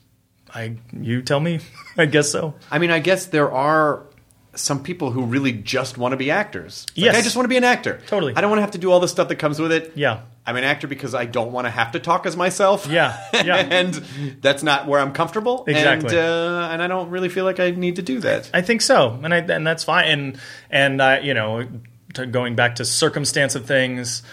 I you tell me. I guess so. I mean, I guess there are some people who really just want to be actors. It's like, Yes. I just want to be an actor. Totally. I don't want to have to do all the stuff that comes with it. Yeah. I'm an actor because I don't want to have to talk as myself. Yeah, yeah. And that's not where I'm comfortable. Exactly. And, uh, and I don't really feel like I need to do that. I think so, and I, and that's fine. And and I, you know, to going back to circumstance of things,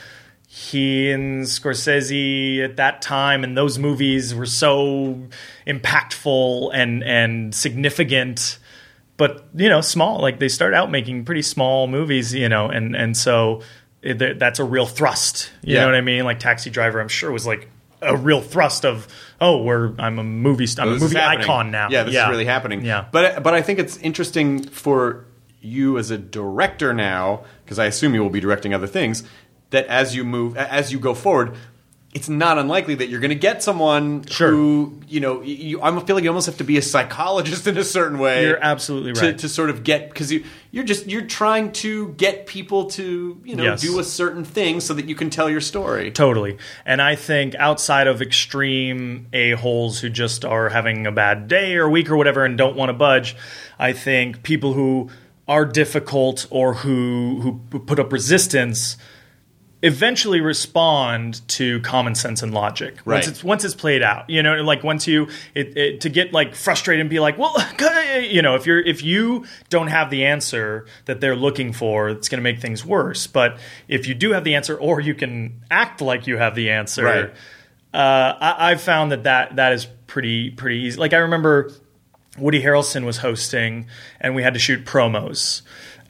he and Scorsese at that time and those movies were so impactful and and significant, but you know, small. Like they start out making pretty small movies, you know, and and so it, that's a real thrust. You Yeah. know what I mean? Like Taxi Driver, I'm sure was like a real thrust of, oh, we're I'm a movie star, I'm Oh, a this is movie happening. icon now. Yeah, this is really happening. Yeah. But but I think it's interesting for you as a director now, because I assume you will be directing other things, that as you move, as you go forward, it's not unlikely that you're going to get someone Sure. who, you know, you, I feel like you almost have to be a psychologist in a certain way. You're absolutely to, right. to sort of get, because you, you're just, you're trying to get people to, you know, Yes. do a certain thing so that you can tell your story. Totally. And I think outside of extreme a-holes who just are having a bad day or week or whatever and don't want to budge, I think people who are difficult or who who put up resistance eventually respond to common sense and logic once Right. it's once it's played out, you know, like once you it, it, to get like frustrated and be like, well, you know, if you're if you don't have the answer that they're looking for, it's going to make things worse. But if you do have the answer, or you can act like you have the answer, Right. uh, I, I've found that, that that is pretty pretty easy. Like I remember Woody Harrelson was hosting, and we had to shoot promos.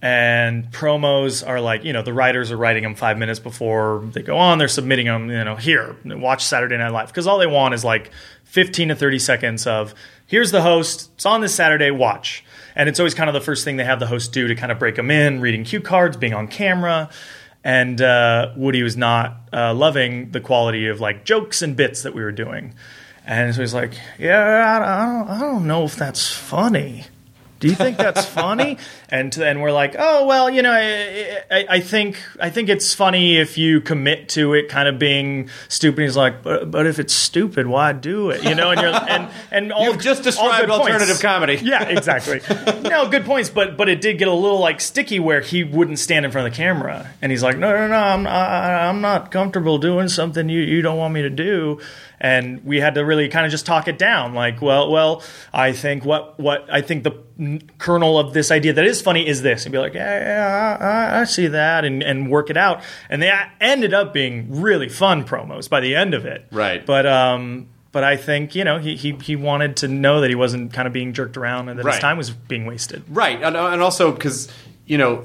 And promos are like, you know, the writers are writing them five minutes before they go on. They're submitting them, you know, here, watch Saturday Night Live. Because all they want is like fifteen to thirty seconds of, here's the host, it's on this Saturday, watch. And it's always kind of the first thing they have the host do to kind of break them in, reading cue cards, being on camera. And uh, Woody was not uh, loving the quality of like jokes and bits that we were doing. And so he's like, yeah, I don't, I don't know if that's funny. Do you think that's funny? And and we're like, oh well, you know, I, I, I think I think it's funny if you commit to it kind of being stupid. He's like, but but if it's stupid, why do it? You know, and you're and and all You've just all described good points. alternative comedy. Yeah, exactly. No, good points, but but it did get a little like sticky where he wouldn't stand in front of the camera, and he's like, no, no, no, I'm I, I'm not comfortable doing something you you don't want me to do. And we had to really kind of just talk it down, like, well, well, I think what, what I think the kernel of this idea that is funny is this, and be like, yeah, yeah, I, I see that, and, and work it out. And they ended up being really fun promos by the end of it, Right. But um, but I think you know he he he wanted to know that he wasn't kind of being jerked around and that Right. his time was being wasted. Right, and, and also because you know,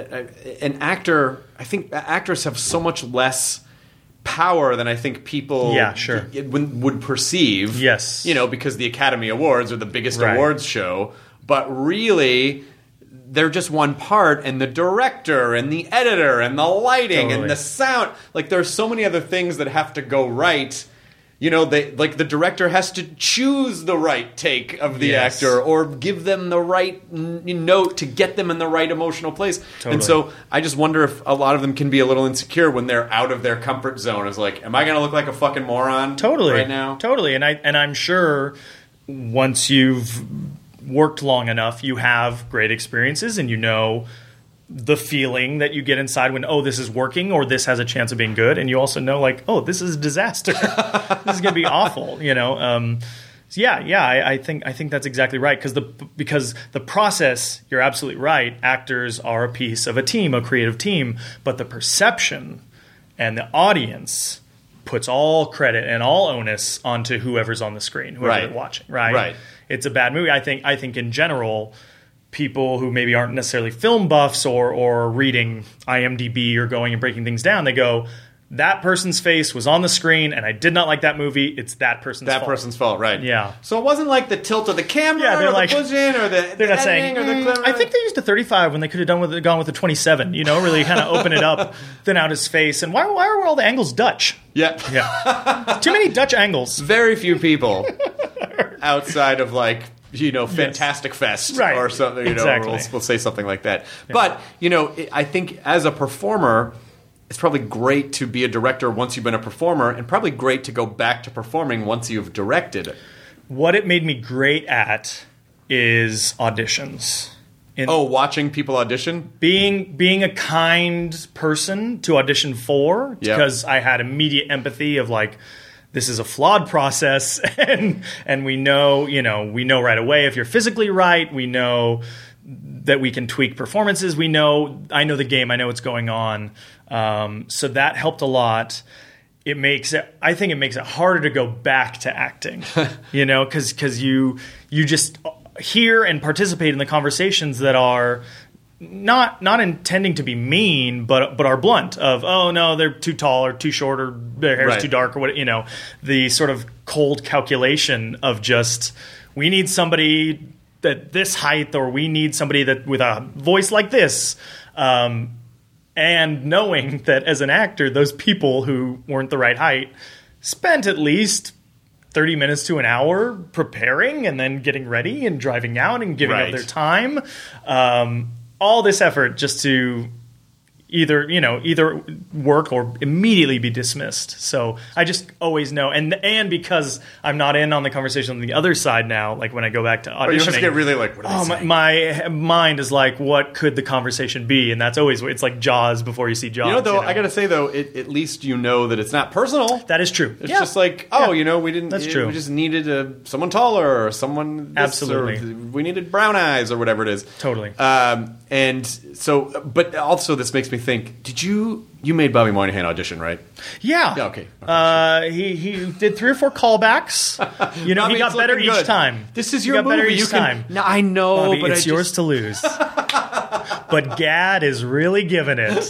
an actor, I think actors have so much less power than I think people Yeah, sure. would, would perceive. Yes. You know, because the Academy Awards are the biggest Right. awards show, but really they're just one part, and the director and the editor and the lighting Totally. and the sound, like there's so many other things that have to go right. You know, they like the director has to choose the right take of the Yes. actor or give them the right n- note to get them in the right emotional place. Totally. And so I just wonder if a lot of them can be a little insecure when they're out of their comfort zone. It's like, am I going to look like a fucking moron Totally right now? Totally, and I and I'm sure once you've worked long enough, you have great experiences, and you know the feeling that you get inside when, oh, this is working, or this has a chance of being good, and you also know, like, oh, this is a disaster. This is going to be awful, you know. Um, so yeah, yeah, I, I think I think that's exactly right, because the because the process, you're absolutely right. Actors are a piece of a team, a creative team, but the perception and the audience puts all credit and all onus onto whoever's on the screen, whoever Right. they're watching. Right, Right. It's a bad movie. I think. I think in general, people who maybe aren't necessarily film buffs or or reading I M D B or going and breaking things down, they go, that person's face was on the screen and I did not like that movie. It's that person's That fault. person's fault, right? Yeah. So it wasn't like the tilt of the camera, Yeah, they're or like- the push-in, or the They're the not saying. editing, or the "Mm, clip- I think they used a thirty-five when they could have done with gone with a twenty-seven. You know, really kind of open it up, thin out his face, and why why are all the angles Dutch? Yeah. Yeah, too many Dutch angles. Very few people outside of like you know Fantastic Fest Right. or something. You Exactly. know, we'll, we'll say something like that. But you know, it- I think as a performer, it's probably great to be a director once you've been a performer, and probably great to go back to performing once you've directed. What it made me great at is auditions. In Oh, watching people audition. being being a kind person to audition for, Yeah. because I had immediate empathy of like, this is a flawed process, and and we know you know we know right away if you're physically right. We know that we can tweak performances. We know I know the game. I know what's going on. Um, so that helped a lot. It makes it. I think it makes it harder to go back to acting. You know, because because you you just hear and participate in the conversations that are not not intending to be mean, but but are blunt. Of oh no, they're too tall or too short or their hair's Right. too dark or what you know. The sort of cold calculation of just we need somebody that this height, or we need somebody that with a voice like this. Um, and knowing that as an actor, those people who weren't the right height spent at least thirty minutes to an hour preparing and then getting ready and driving out and giving Right. up their time. Um, all this effort just to either, you know, either work or immediately be dismissed. So I just always know. And and because I'm not in on the conversation on the other side now, like when I go back to auditioning. Or you just get really like, what are they Oh, my, saying? my mind is like, what could the conversation be? And that's always, it's like Jaws before you see Jaws. You know, though, I gotta say though, it, at least you know that it's not personal. That is true. It's Yeah. just like, oh, Yeah. you know, we didn't. That's eh, true. We just needed a, someone taller or someone. This, Absolutely. Or we needed brown eyes or whatever it is. Totally. Um, and so, but also, this makes me think: did you you made Bobby Moynihan audition, right? Yeah. Yeah, okay. Okay, Uh, he he did three or four callbacks. You know, Bobby, he got it's better looking each good. time. This is He your got better movie. each You can. time. No, I know, Bobby, but it's I yours just, to lose. But Gad is really giving it.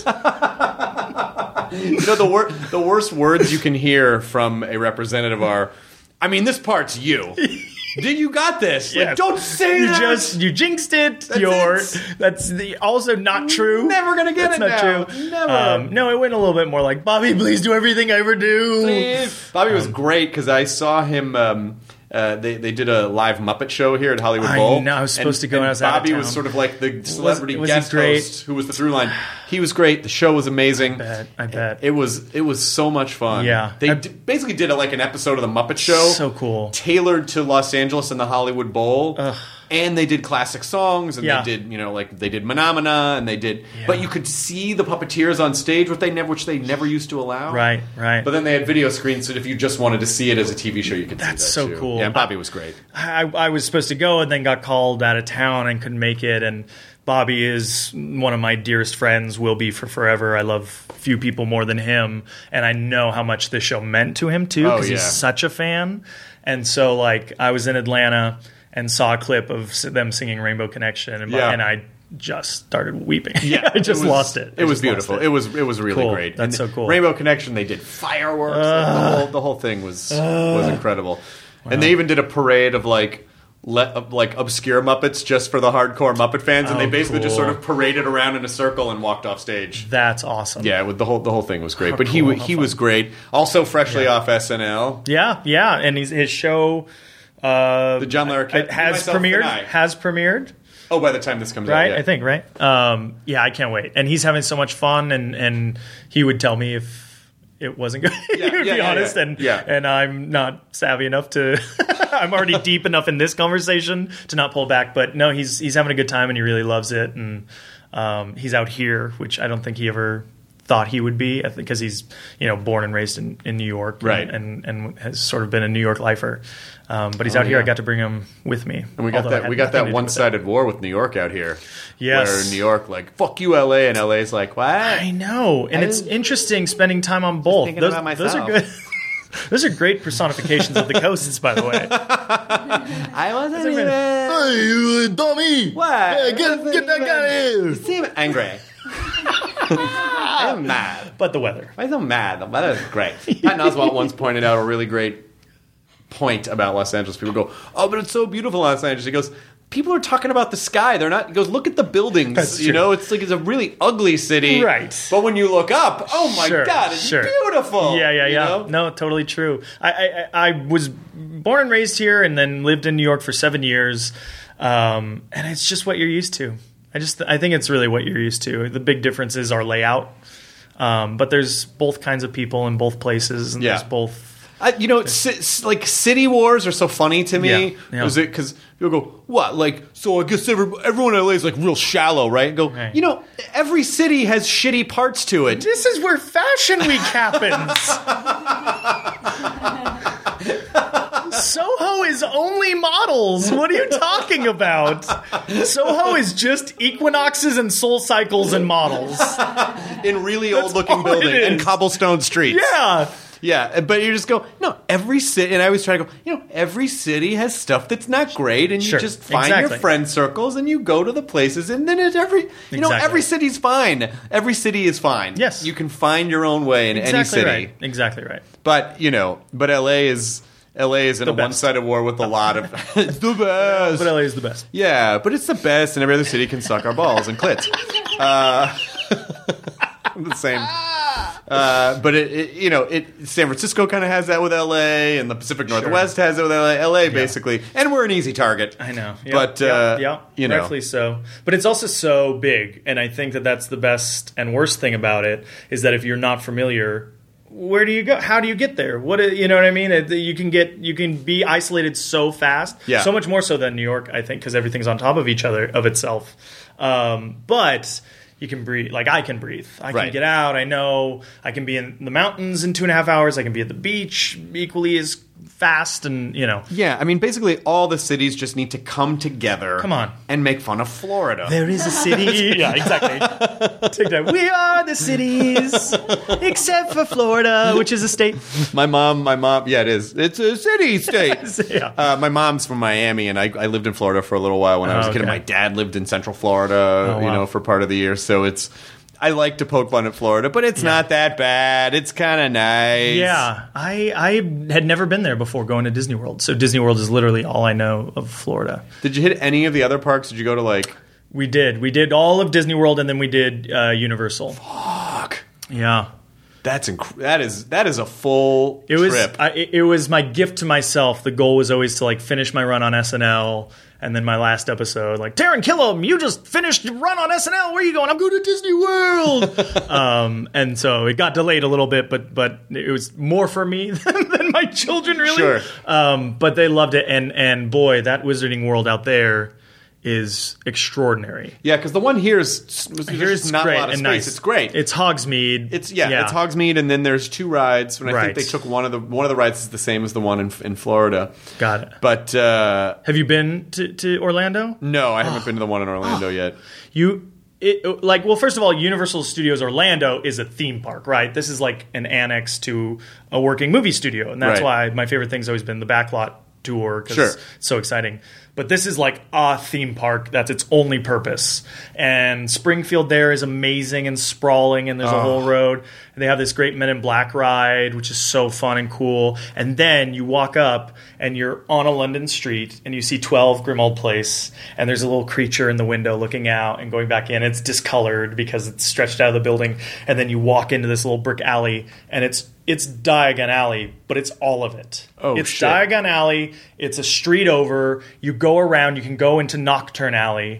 You know, the wor- the worst words you can hear from a representative are, "I mean, this part's you. Did you got this? Like, Yes. don't say You that. just you jinxed it. That's You're it. that's the, also not true. Never gonna get That's it not now. true. Never. Um, no, it went a little bit more like Bobby. Please do everything I ever do. Bobby was great because I saw him. Um, uh, they they did a live Muppet show here at Hollywood I Bowl. know, I was supposed to go and I was out of Bobby was town. sort of like the celebrity was he guest great? host who was the through line. He was great. The show was amazing. I bet, I bet. It was it was so much fun. Yeah. they I- d- basically did a, like an episode of the Muppet Show. So cool. Tailored to Los Angeles and the Hollywood Bowl. Ugh. And they did classic songs, and Yeah. they did, you know, like they did Menomina, and they did. But you could see the puppeteers on stage, which they never, which they never used to allow. Right, right. But then they had video screens, so if you just wanted to see it as a T V show, you could. That's see that so too. cool. Yeah, and Bobby was great. I, I was supposed to go and then got called out of town and couldn't make it. And Bobby is one of my dearest friends, will be for forever. I love few people more than him. And I know how much this show meant to him, too, Oh, because yeah. he's such a fan. And so, like, I was in Atlanta and saw a clip of s- them singing Rainbow Connection. And, Yeah. and I just started weeping. Yeah, I just was- lost it. I It was just lost beautiful. It. was it was really Cool. great. That's And so cool. Rainbow Connection. They did fireworks. Like, the whole the whole thing was was incredible. And they even did a parade of like. Le- of, like obscure Muppets just for the hardcore Muppet fans, and Oh, they basically just cool. sort of paraded around in a circle and walked off stage. That's awesome. Yeah, with the whole the whole thing was great. How but he cool, wa- how he fun. was great. Also freshly off S N L. Yeah, yeah. And he's, his show uh, The John Larroquette, it has Myself and premiered. I. Has premiered. Oh, by the time this comes Right, out, yeah. I think, right? Um, yeah, I can't wait. And he's having so much fun, and, and he would tell me if it wasn't good. Yeah, he would yeah, be yeah, honest, yeah. and Yeah. and I'm not savvy enough to I'm already deep enough in this conversation to not pull back. But no, he's he's having a good time and he really loves it. And um, he's out here, which I don't think he ever thought he would be, because he's you know born and raised in, in New York, right, and, and and has sort of been a New York lifer. Um, but he's oh, out here. yeah. I got to bring him with me, and we got that we got that one sided war with New York out here. Yes, where New York like fuck you, L A, and L A's like what? I know, and I it's interesting spending time on both. Thinking Those, about myself. those are good. Those are great personifications of the coasts, by the way. I wasn't even- even. Hey, you dummy! What? Hey, get, get that guy here! You seem angry. I'm mad. But the weather. Why so mad? The weather is great. Pat Oswalt once pointed out a really great point about Los Angeles. People go, "Oh, but it's so beautiful, Los Angeles." He goes, "People are talking about the sky. They're not." He goes, "Look at the buildings. That's you true. know, it's like it's a really ugly city, Right. But when you look up, oh my Sure, god, it's sure. beautiful. Yeah, yeah, you yeah. know? No, totally true. I, I I was born and raised here, and then lived in New York for seven years, um, and it's just what you're used to. I just I think it's really what you're used to. The big difference is our layout, um, but there's both kinds of people in both places, and Yeah. there's both. I, you know, it's, it's like city wars are so funny to me. Yeah, yeah. Was it because people go, "What?" Like, so I guess every, everyone in L A is like real shallow, right? And go, Right. you know, every city has shitty parts to it. This is where Fashion Week happens. Soho is only models. What are you talking about? Soho is just equinoxes and soul cycles and models. In really old looking all building it and is. cobblestone streets. Yeah. Yeah, but you just go, no, every city, and I always try to go, you know, every city has stuff that's not great, and Sure, you just find exactly. your friend circles, and you go to the places, and then it's every, you know, Exactly. every city's fine. Every city is fine. Yes. You can find your own way in Exactly any city. right. Exactly right. But, you know, but L A is, L A is in The a best. one-sided war with a lot of, it's the best. But L A is the best. Yeah, but it's the best, and every other city can suck our balls and clits. Uh, the same. Uh, but it, it, you know, it San Francisco kind of has that with L A, and the Pacific Northwest has it with L A. L A basically, and we're an easy target. I know. Yep, but yep, uh, yep, you know, rightfully so. But it's also so big, and I think that that's the best and worst thing about it is that if you're not familiar, where do you go? How do you get there? What you know what I mean? It, you can get you can be isolated so fast, Yeah. so much more so than New York, I think, because everything's on top of each other of itself. Um, but you can breathe. Like I can breathe. I can Right. get out. I know I can be in the mountains in two and a half hours. I can be at the beach equally as fast, and you know. yeah. I mean, basically, all the cities just need to come together. Come on. and make fun of Florida. There is a city. Yeah, exactly. Take that. We are the cities, except for Florida, which is a state. My mom, my mom, yeah, it is. It's a city state. Yeah. Uh, my mom's from Miami, and I, I lived in Florida for a little while when I was Oh, a kid. And okay. my dad lived in Central Florida, Oh, you wow. know, for part of the year. So it's, I like to poke fun at Florida, but it's not that bad. It's kind of nice. Yeah, I I had never been there before going to Disney World, so Disney World is literally all I know of Florida. Did you hit any of the other parks? Did you go to like? We did. We did all of Disney World, and then we did uh, Universal. Fuck. Yeah. That's inc- that is that is a full It was trip. I, it it was my gift to myself. The goal was always to like finish my run on S N L, and then my last episode, like Taran Killam, you just finished your run on S N L. Where are you going? I'm going to Disney World. um, and so it got delayed a little bit, but but it was more for me than, than my children, really. Sure. Um, but they loved it, and and boy, that Wizarding World out there is extraordinary. yeah, because the one here is there's Here's just not great a lot of and space. nice. It's great. It's Hogsmeade. It's yeah, it's Hogsmeade, and then there's two rides. And I Right. think they took one of the one of the rides is the same as the one in in Florida. Got it. But uh, Have you been to, to Orlando? no, I haven't been to the one in Orlando yet. You it, like well, first of all, Universal Studios Orlando is a theme park, right? This is like an annex to a working movie studio, and that's Right. why my favorite thing's always been the backlot tour because Sure. it's so exciting. But this is like a theme park that's its only purpose. And Springfield there is amazing and sprawling, and there's a whole road. And they have this great Men in Black ride, which is so fun and cool. And then you walk up and you're on a London street and you see twelve Grimmauld Place, and there's a little creature in the window looking out and going back in. It's discolored because it's stretched out of the building. And then you walk into this little brick alley, and it's it's Diagon Alley, but it's all of it. Oh, it's shit. Diagon Alley. It's a street over. You go around. You can go into Nocturne Alley.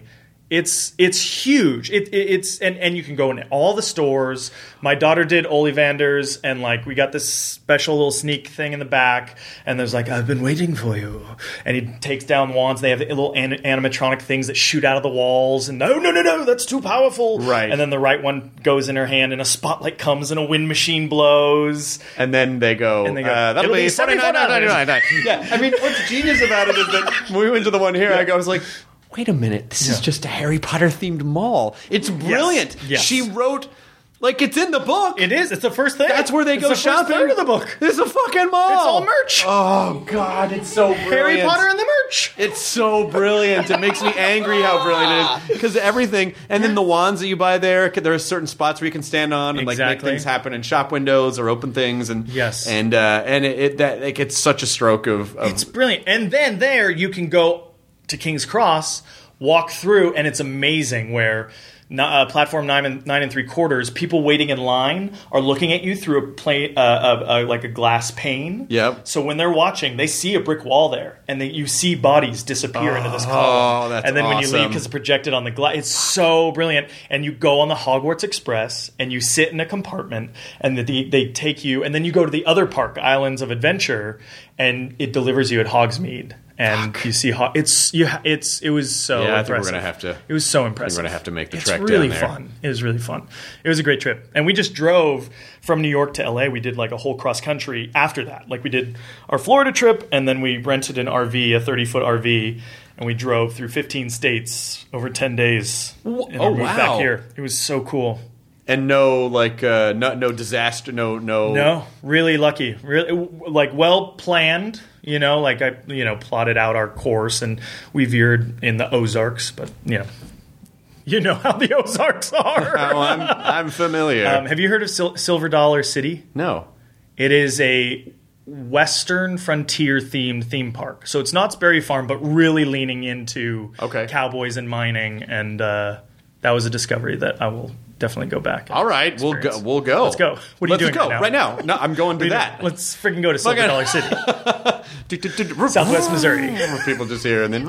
It's it's huge. It, it it's and, and you can go in all the stores. My daughter did Ollivander's, and like we got this special little sneak thing in the back, and there's like, I've been waiting for you. And he takes down wands. They have little an- animatronic things that shoot out of the walls, and no, no, no, no, that's too powerful. Right. And then the right one goes in her hand, and a spotlight comes, and a wind machine blows. And then they go, And they go, uh, that'll "It'll be be seventy-four dollars." Yeah, I mean, what's genius about it is that when we went to the one here, I was like, wait a minute, this is Yeah. just a Harry Potter themed mall. It's brilliant. Yes. She wrote, like, it's in the book. It is. It's the first thing. That's where they It's go the first shopping. third of the book. It's a fucking mall. It's all merch. Oh, God, it's so brilliant. Harry Potter and the merch. It's so brilliant. It makes me angry how brilliant it is. Because everything, and then the wands that you buy there, there are certain spots where you can stand on and like make Exactly. things happen in shop windows or open things. And Yes. and uh, and it, it that like it's such a stroke of, of It's brilliant. And then there you can go to King's Cross, walk through, and it's amazing where uh, platform nine and nine and three quarters, people waiting in line are looking at you through a plate, uh, uh, uh, like a glass pane. Yep. So when they're watching, they see a brick wall there, and they, you see bodies disappear into this column. Oh, that's And then when you leave, awesome. because it's projected on the glass, it's so brilliant. And you go on the Hogwarts Express, and you sit in a compartment, and the, they take you, and then you go to the other park, Islands of Adventure, and it delivers you at Hogsmeade. And you see, how it's you. ha- It's it was so. Yeah, I think we're impressive. gonna have to- It was so impressive. we're gonna have to make the it's trek down really there. fun. It was really fun. It was a great trip, and we just drove from New York to L A. We did like a whole cross country after that. Like we did our Florida trip, and then we rented an R V, a thirty foot R V, and we drove through fifteen states over ten days. And then oh, moved wow. Back here, it was so cool. and no like uh, no no disaster, no no No, really lucky. Really, like well planned. You know, like I, you know, plotted out our course, and we veered in the Ozarks. But you know, you know how the Ozarks are. Oh, I'm I'm familiar. um, have you heard of Sil- Silver Dollar City? no. It is a Western frontier themed theme park. So it's Knott's Berry Farm, but really leaning into Okay. cowboys and mining, and uh, that was a discovery that I will definitely go back. and All right, we'll go. experience. We'll go. Let's go. What are Let's you doing go right now? right now? No, I'm going to What are you that. doing? Let's freaking go to Silver Fucking- Dollar City. Southwest Southwest Missouri. People just hear and then.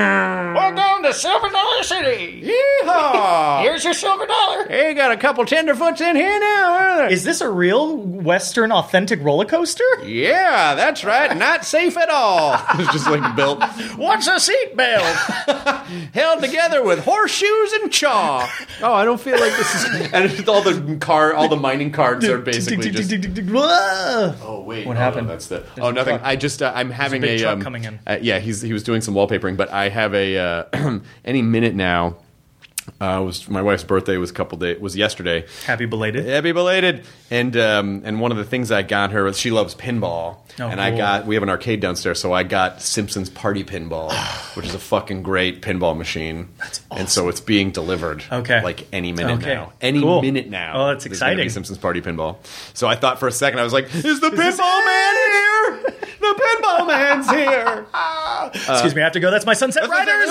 Welcome to Silver Dollar City. Yeehaw! Here's your silver dollar. Hey, got a couple tenderfoots in here now. Is this a real Western authentic roller coaster? Yeah, that's right. Not safe at all. It's just like built, What's a seatbelt? held together with horseshoes and chaw. Oh, I don't feel like this is. And it's all the car, all the mining cards are basically just. Whoa. Oh wait, What oh, happened? No, that's the. There's oh, a nothing. truck. I just uh, I'm having big a truck um, coming in. Uh, yeah, he's he was doing some wallpapering, but I have a uh, any minute now. Uh, was my wife's birthday was a couple days was yesterday. Happy belated. Happy belated! And um, and one of the things I got her was she loves pinball, Oh, and I cool. got we have an arcade downstairs, so I got Simpsons Party Pinball, which is a fucking great pinball machine. That's awesome. And so it's being delivered, Okay. like any minute Okay. now, any Cool. minute now. Oh, that's there's gonna be exciting. Simpsons Party Pinball. So I thought for a second I was like, "Is the this pinball man here? The pinball man's here." Excuse me, I have to go. That's my Sunset Riders.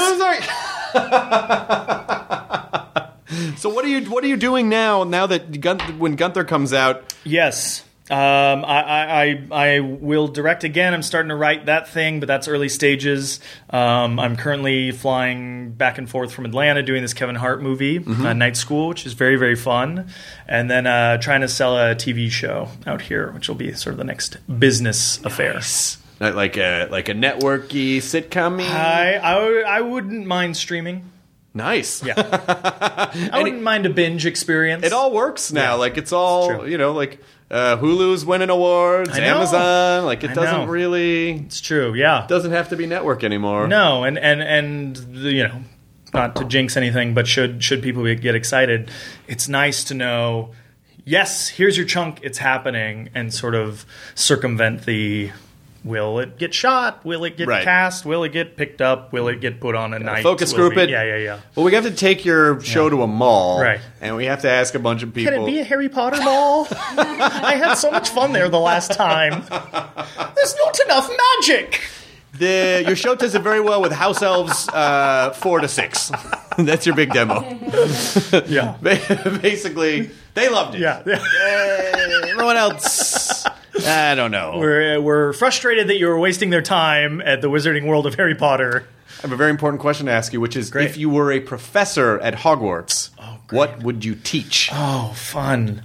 So what are you what are you doing now? Now that Gun- when Gunther comes out, Yes. Um, I, I, I I will direct again. I'm starting to write that thing, but that's early stages. Um, I'm currently flying back and forth from Atlanta doing this Kevin Hart movie, Mm-hmm. uh, Night School, which is very, very fun. And then uh, trying to sell a T V show out here, which will be sort of the next business affair. Not like a like a networky sitcom. I, I, w- I wouldn't mind streaming. Nice. Yeah. I wouldn't mind a binge experience. It all works now. Yeah. Like it's all It's true. you know, like uh, Hulu's winning awards, I know. Amazon. Like it I doesn't know. really It's true, yeah. doesn't have to be network anymore. No, and and and the, you know, not to jinx anything, but should should people be- get excited, it's nice to know. Yes, here's your chunk. It's happening, and sort of circumvent the. Will it get shot? Will it get Right. cast? Will it get picked up? Will it get put on a night? Focus Will group we- it. Yeah, yeah, yeah. Well, we have to take your show to a mall, Right. And we have to ask a bunch of people. Can it be a Harry Potter ball? I had so much fun there the last time. There's not enough magic. The, your show does it very well with house elves, uh, four to six. That's your big demo. Yeah, Basically, they loved it. yeah. yeah. Uh, everyone else, I don't know. We're, we're frustrated that you were wasting their time at the Wizarding World of Harry Potter. I have a very important question to ask you, which is, Great. if you were a professor at Hogwarts, Oh, great. what would you teach? Oh, fun.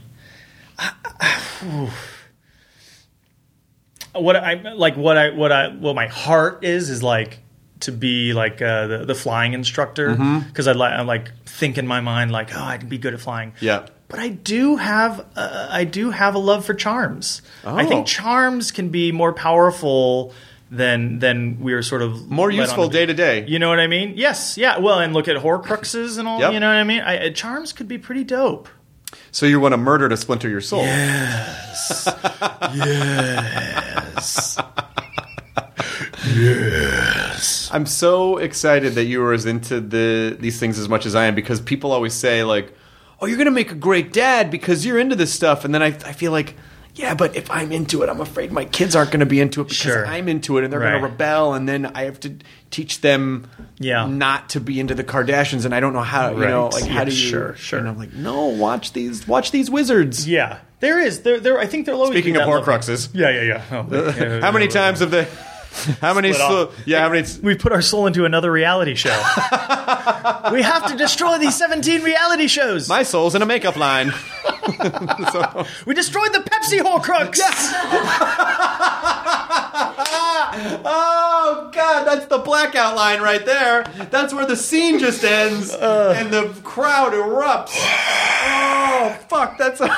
What I like, what I, what I, what my heart is, is like to be like uh, the the flying instructor, because I like, I like think in my mind like, oh, I can be good at flying. Yeah. But I do have, uh, I do have a love for charms. I Oh. think charms can be more powerful than than we're sort of More led on useful be. day to day. You know what I mean? Yes, yeah. Well, and look at Horcruxes and all. Yep. You know what I mean? I, uh, charms could be pretty dope. So you want a murder to splinter your soul. Yes. yes. I'm so excited that you were as into the these things as much as I am, because people always say like, "Oh, you're going to make a great dad because you're into this stuff," and then I, I feel like, yeah, but if I'm into it, I'm afraid my kids aren't going to be into it because Sure. I'm into it, and they're Right. going to rebel, and then I have to teach them Yeah. not to be into the Kardashians, and I don't know how. You know, Right. like how Yeah, do you? sure, sure. And I'm like, no, watch these, watch these wizards. Yeah, there is. There, there. I think there'll always Speaking be of that level. Horcruxes, Yeah, yeah, yeah. Oh, yeah, how many yeah, times have they? How many? Split Sl- off. yeah, how many? We've put our soul into another reality show. We have to destroy these seventeen reality shows. My soul's in a makeup line. We destroyed the Pepsi Horcrux. Oh God, that's the blackout line right there. That's where the scene just ends and the crowd erupts. Oh fuck, that's a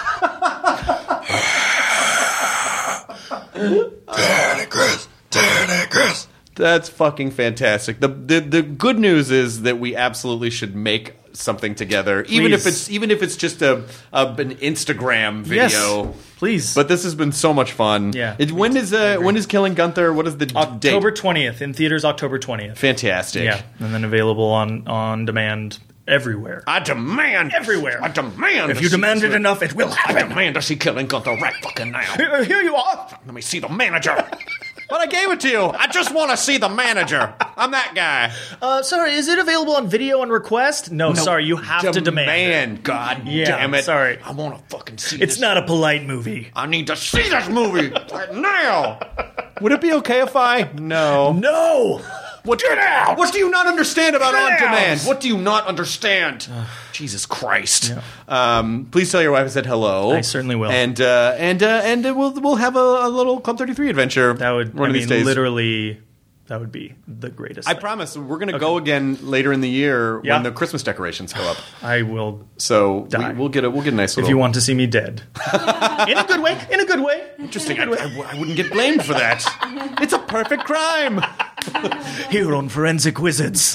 Chris, Chris. that's fucking fantastic. The, the the good news is that we absolutely should make something together, even if Please. it's even if it's just a, a an Instagram video. Yes, please. But this has been so much fun. Yeah. It, when is uh, when is Killing Gunther? What is the d- October date? twentieth in theaters. October twentieth. Fantastic. Yeah, and then available on on demand everywhere. I demand Everywhere. I demand. If to you see- demand it enough, it will I happen. demand to see Killing Gunther right fucking now. Here here you are. Let me see the manager. But I gave it to you. I just want to see the manager. I'm that guy. Uh, sorry, is it available on video on request? No, sorry, you have to demand. Demand. God Yeah, damn it. sorry. I want to fucking see It's this. not a polite movie. I need to see this movie right now. Would it be okay if I? No. No. What, Get out! What do you not understand about Get on out! demand? What do you not understand? Jesus Christ! Um, please tell your wife I said hello. I certainly will. And uh, and uh, and uh, we'll we'll have a, a little Club thirty-three adventure. That would. one I of mean, these days. literally, that would be the greatest. I thing. promise we're going to go again later in the year Yeah. when the Christmas decorations go up. I will. So we, Die. we'll get a we'll get a nice If little. you want to see me dead, in a good way. In a good way. Interesting. I, I, I wouldn't get blamed for that. It's a perfect crime. Here on Forensic Wizards.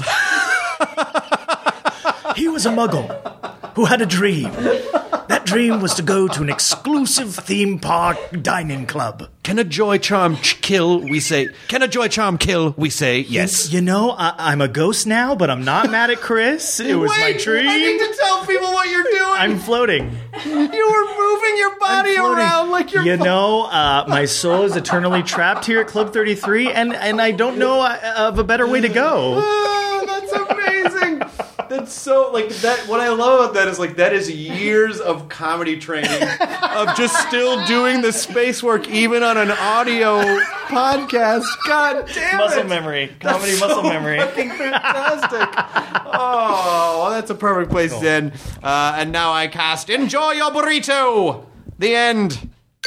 He was a muggle who had a dream. That dream was to go to an exclusive theme park dining club. Can a joy charm ch- kill? We say. Can a joy charm kill? We say yes. You know, I, I'm a ghost now, but I'm not mad at Chris. It was my dream. I need to tell people what you're doing. I'm floating. you were moving your body I'm floating. around like you're. You know, uh, my soul is eternally trapped here at Club thirty-three, and, and I don't know uh, of a better way to go. Oh, that's amazing. That's so like that. What I love about that is like that is years of comedy training of just still doing the space work even on an audio podcast. God damn Muscle it. memory. Comedy That's muscle so memory. Fucking fantastic. Oh, well, that's a perfect place to end. Uh, and now I cast Enjoy Your Burrito. The end.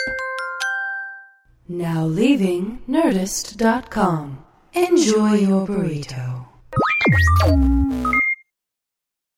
Now leaving Nerdist dot com. Enjoy your burrito.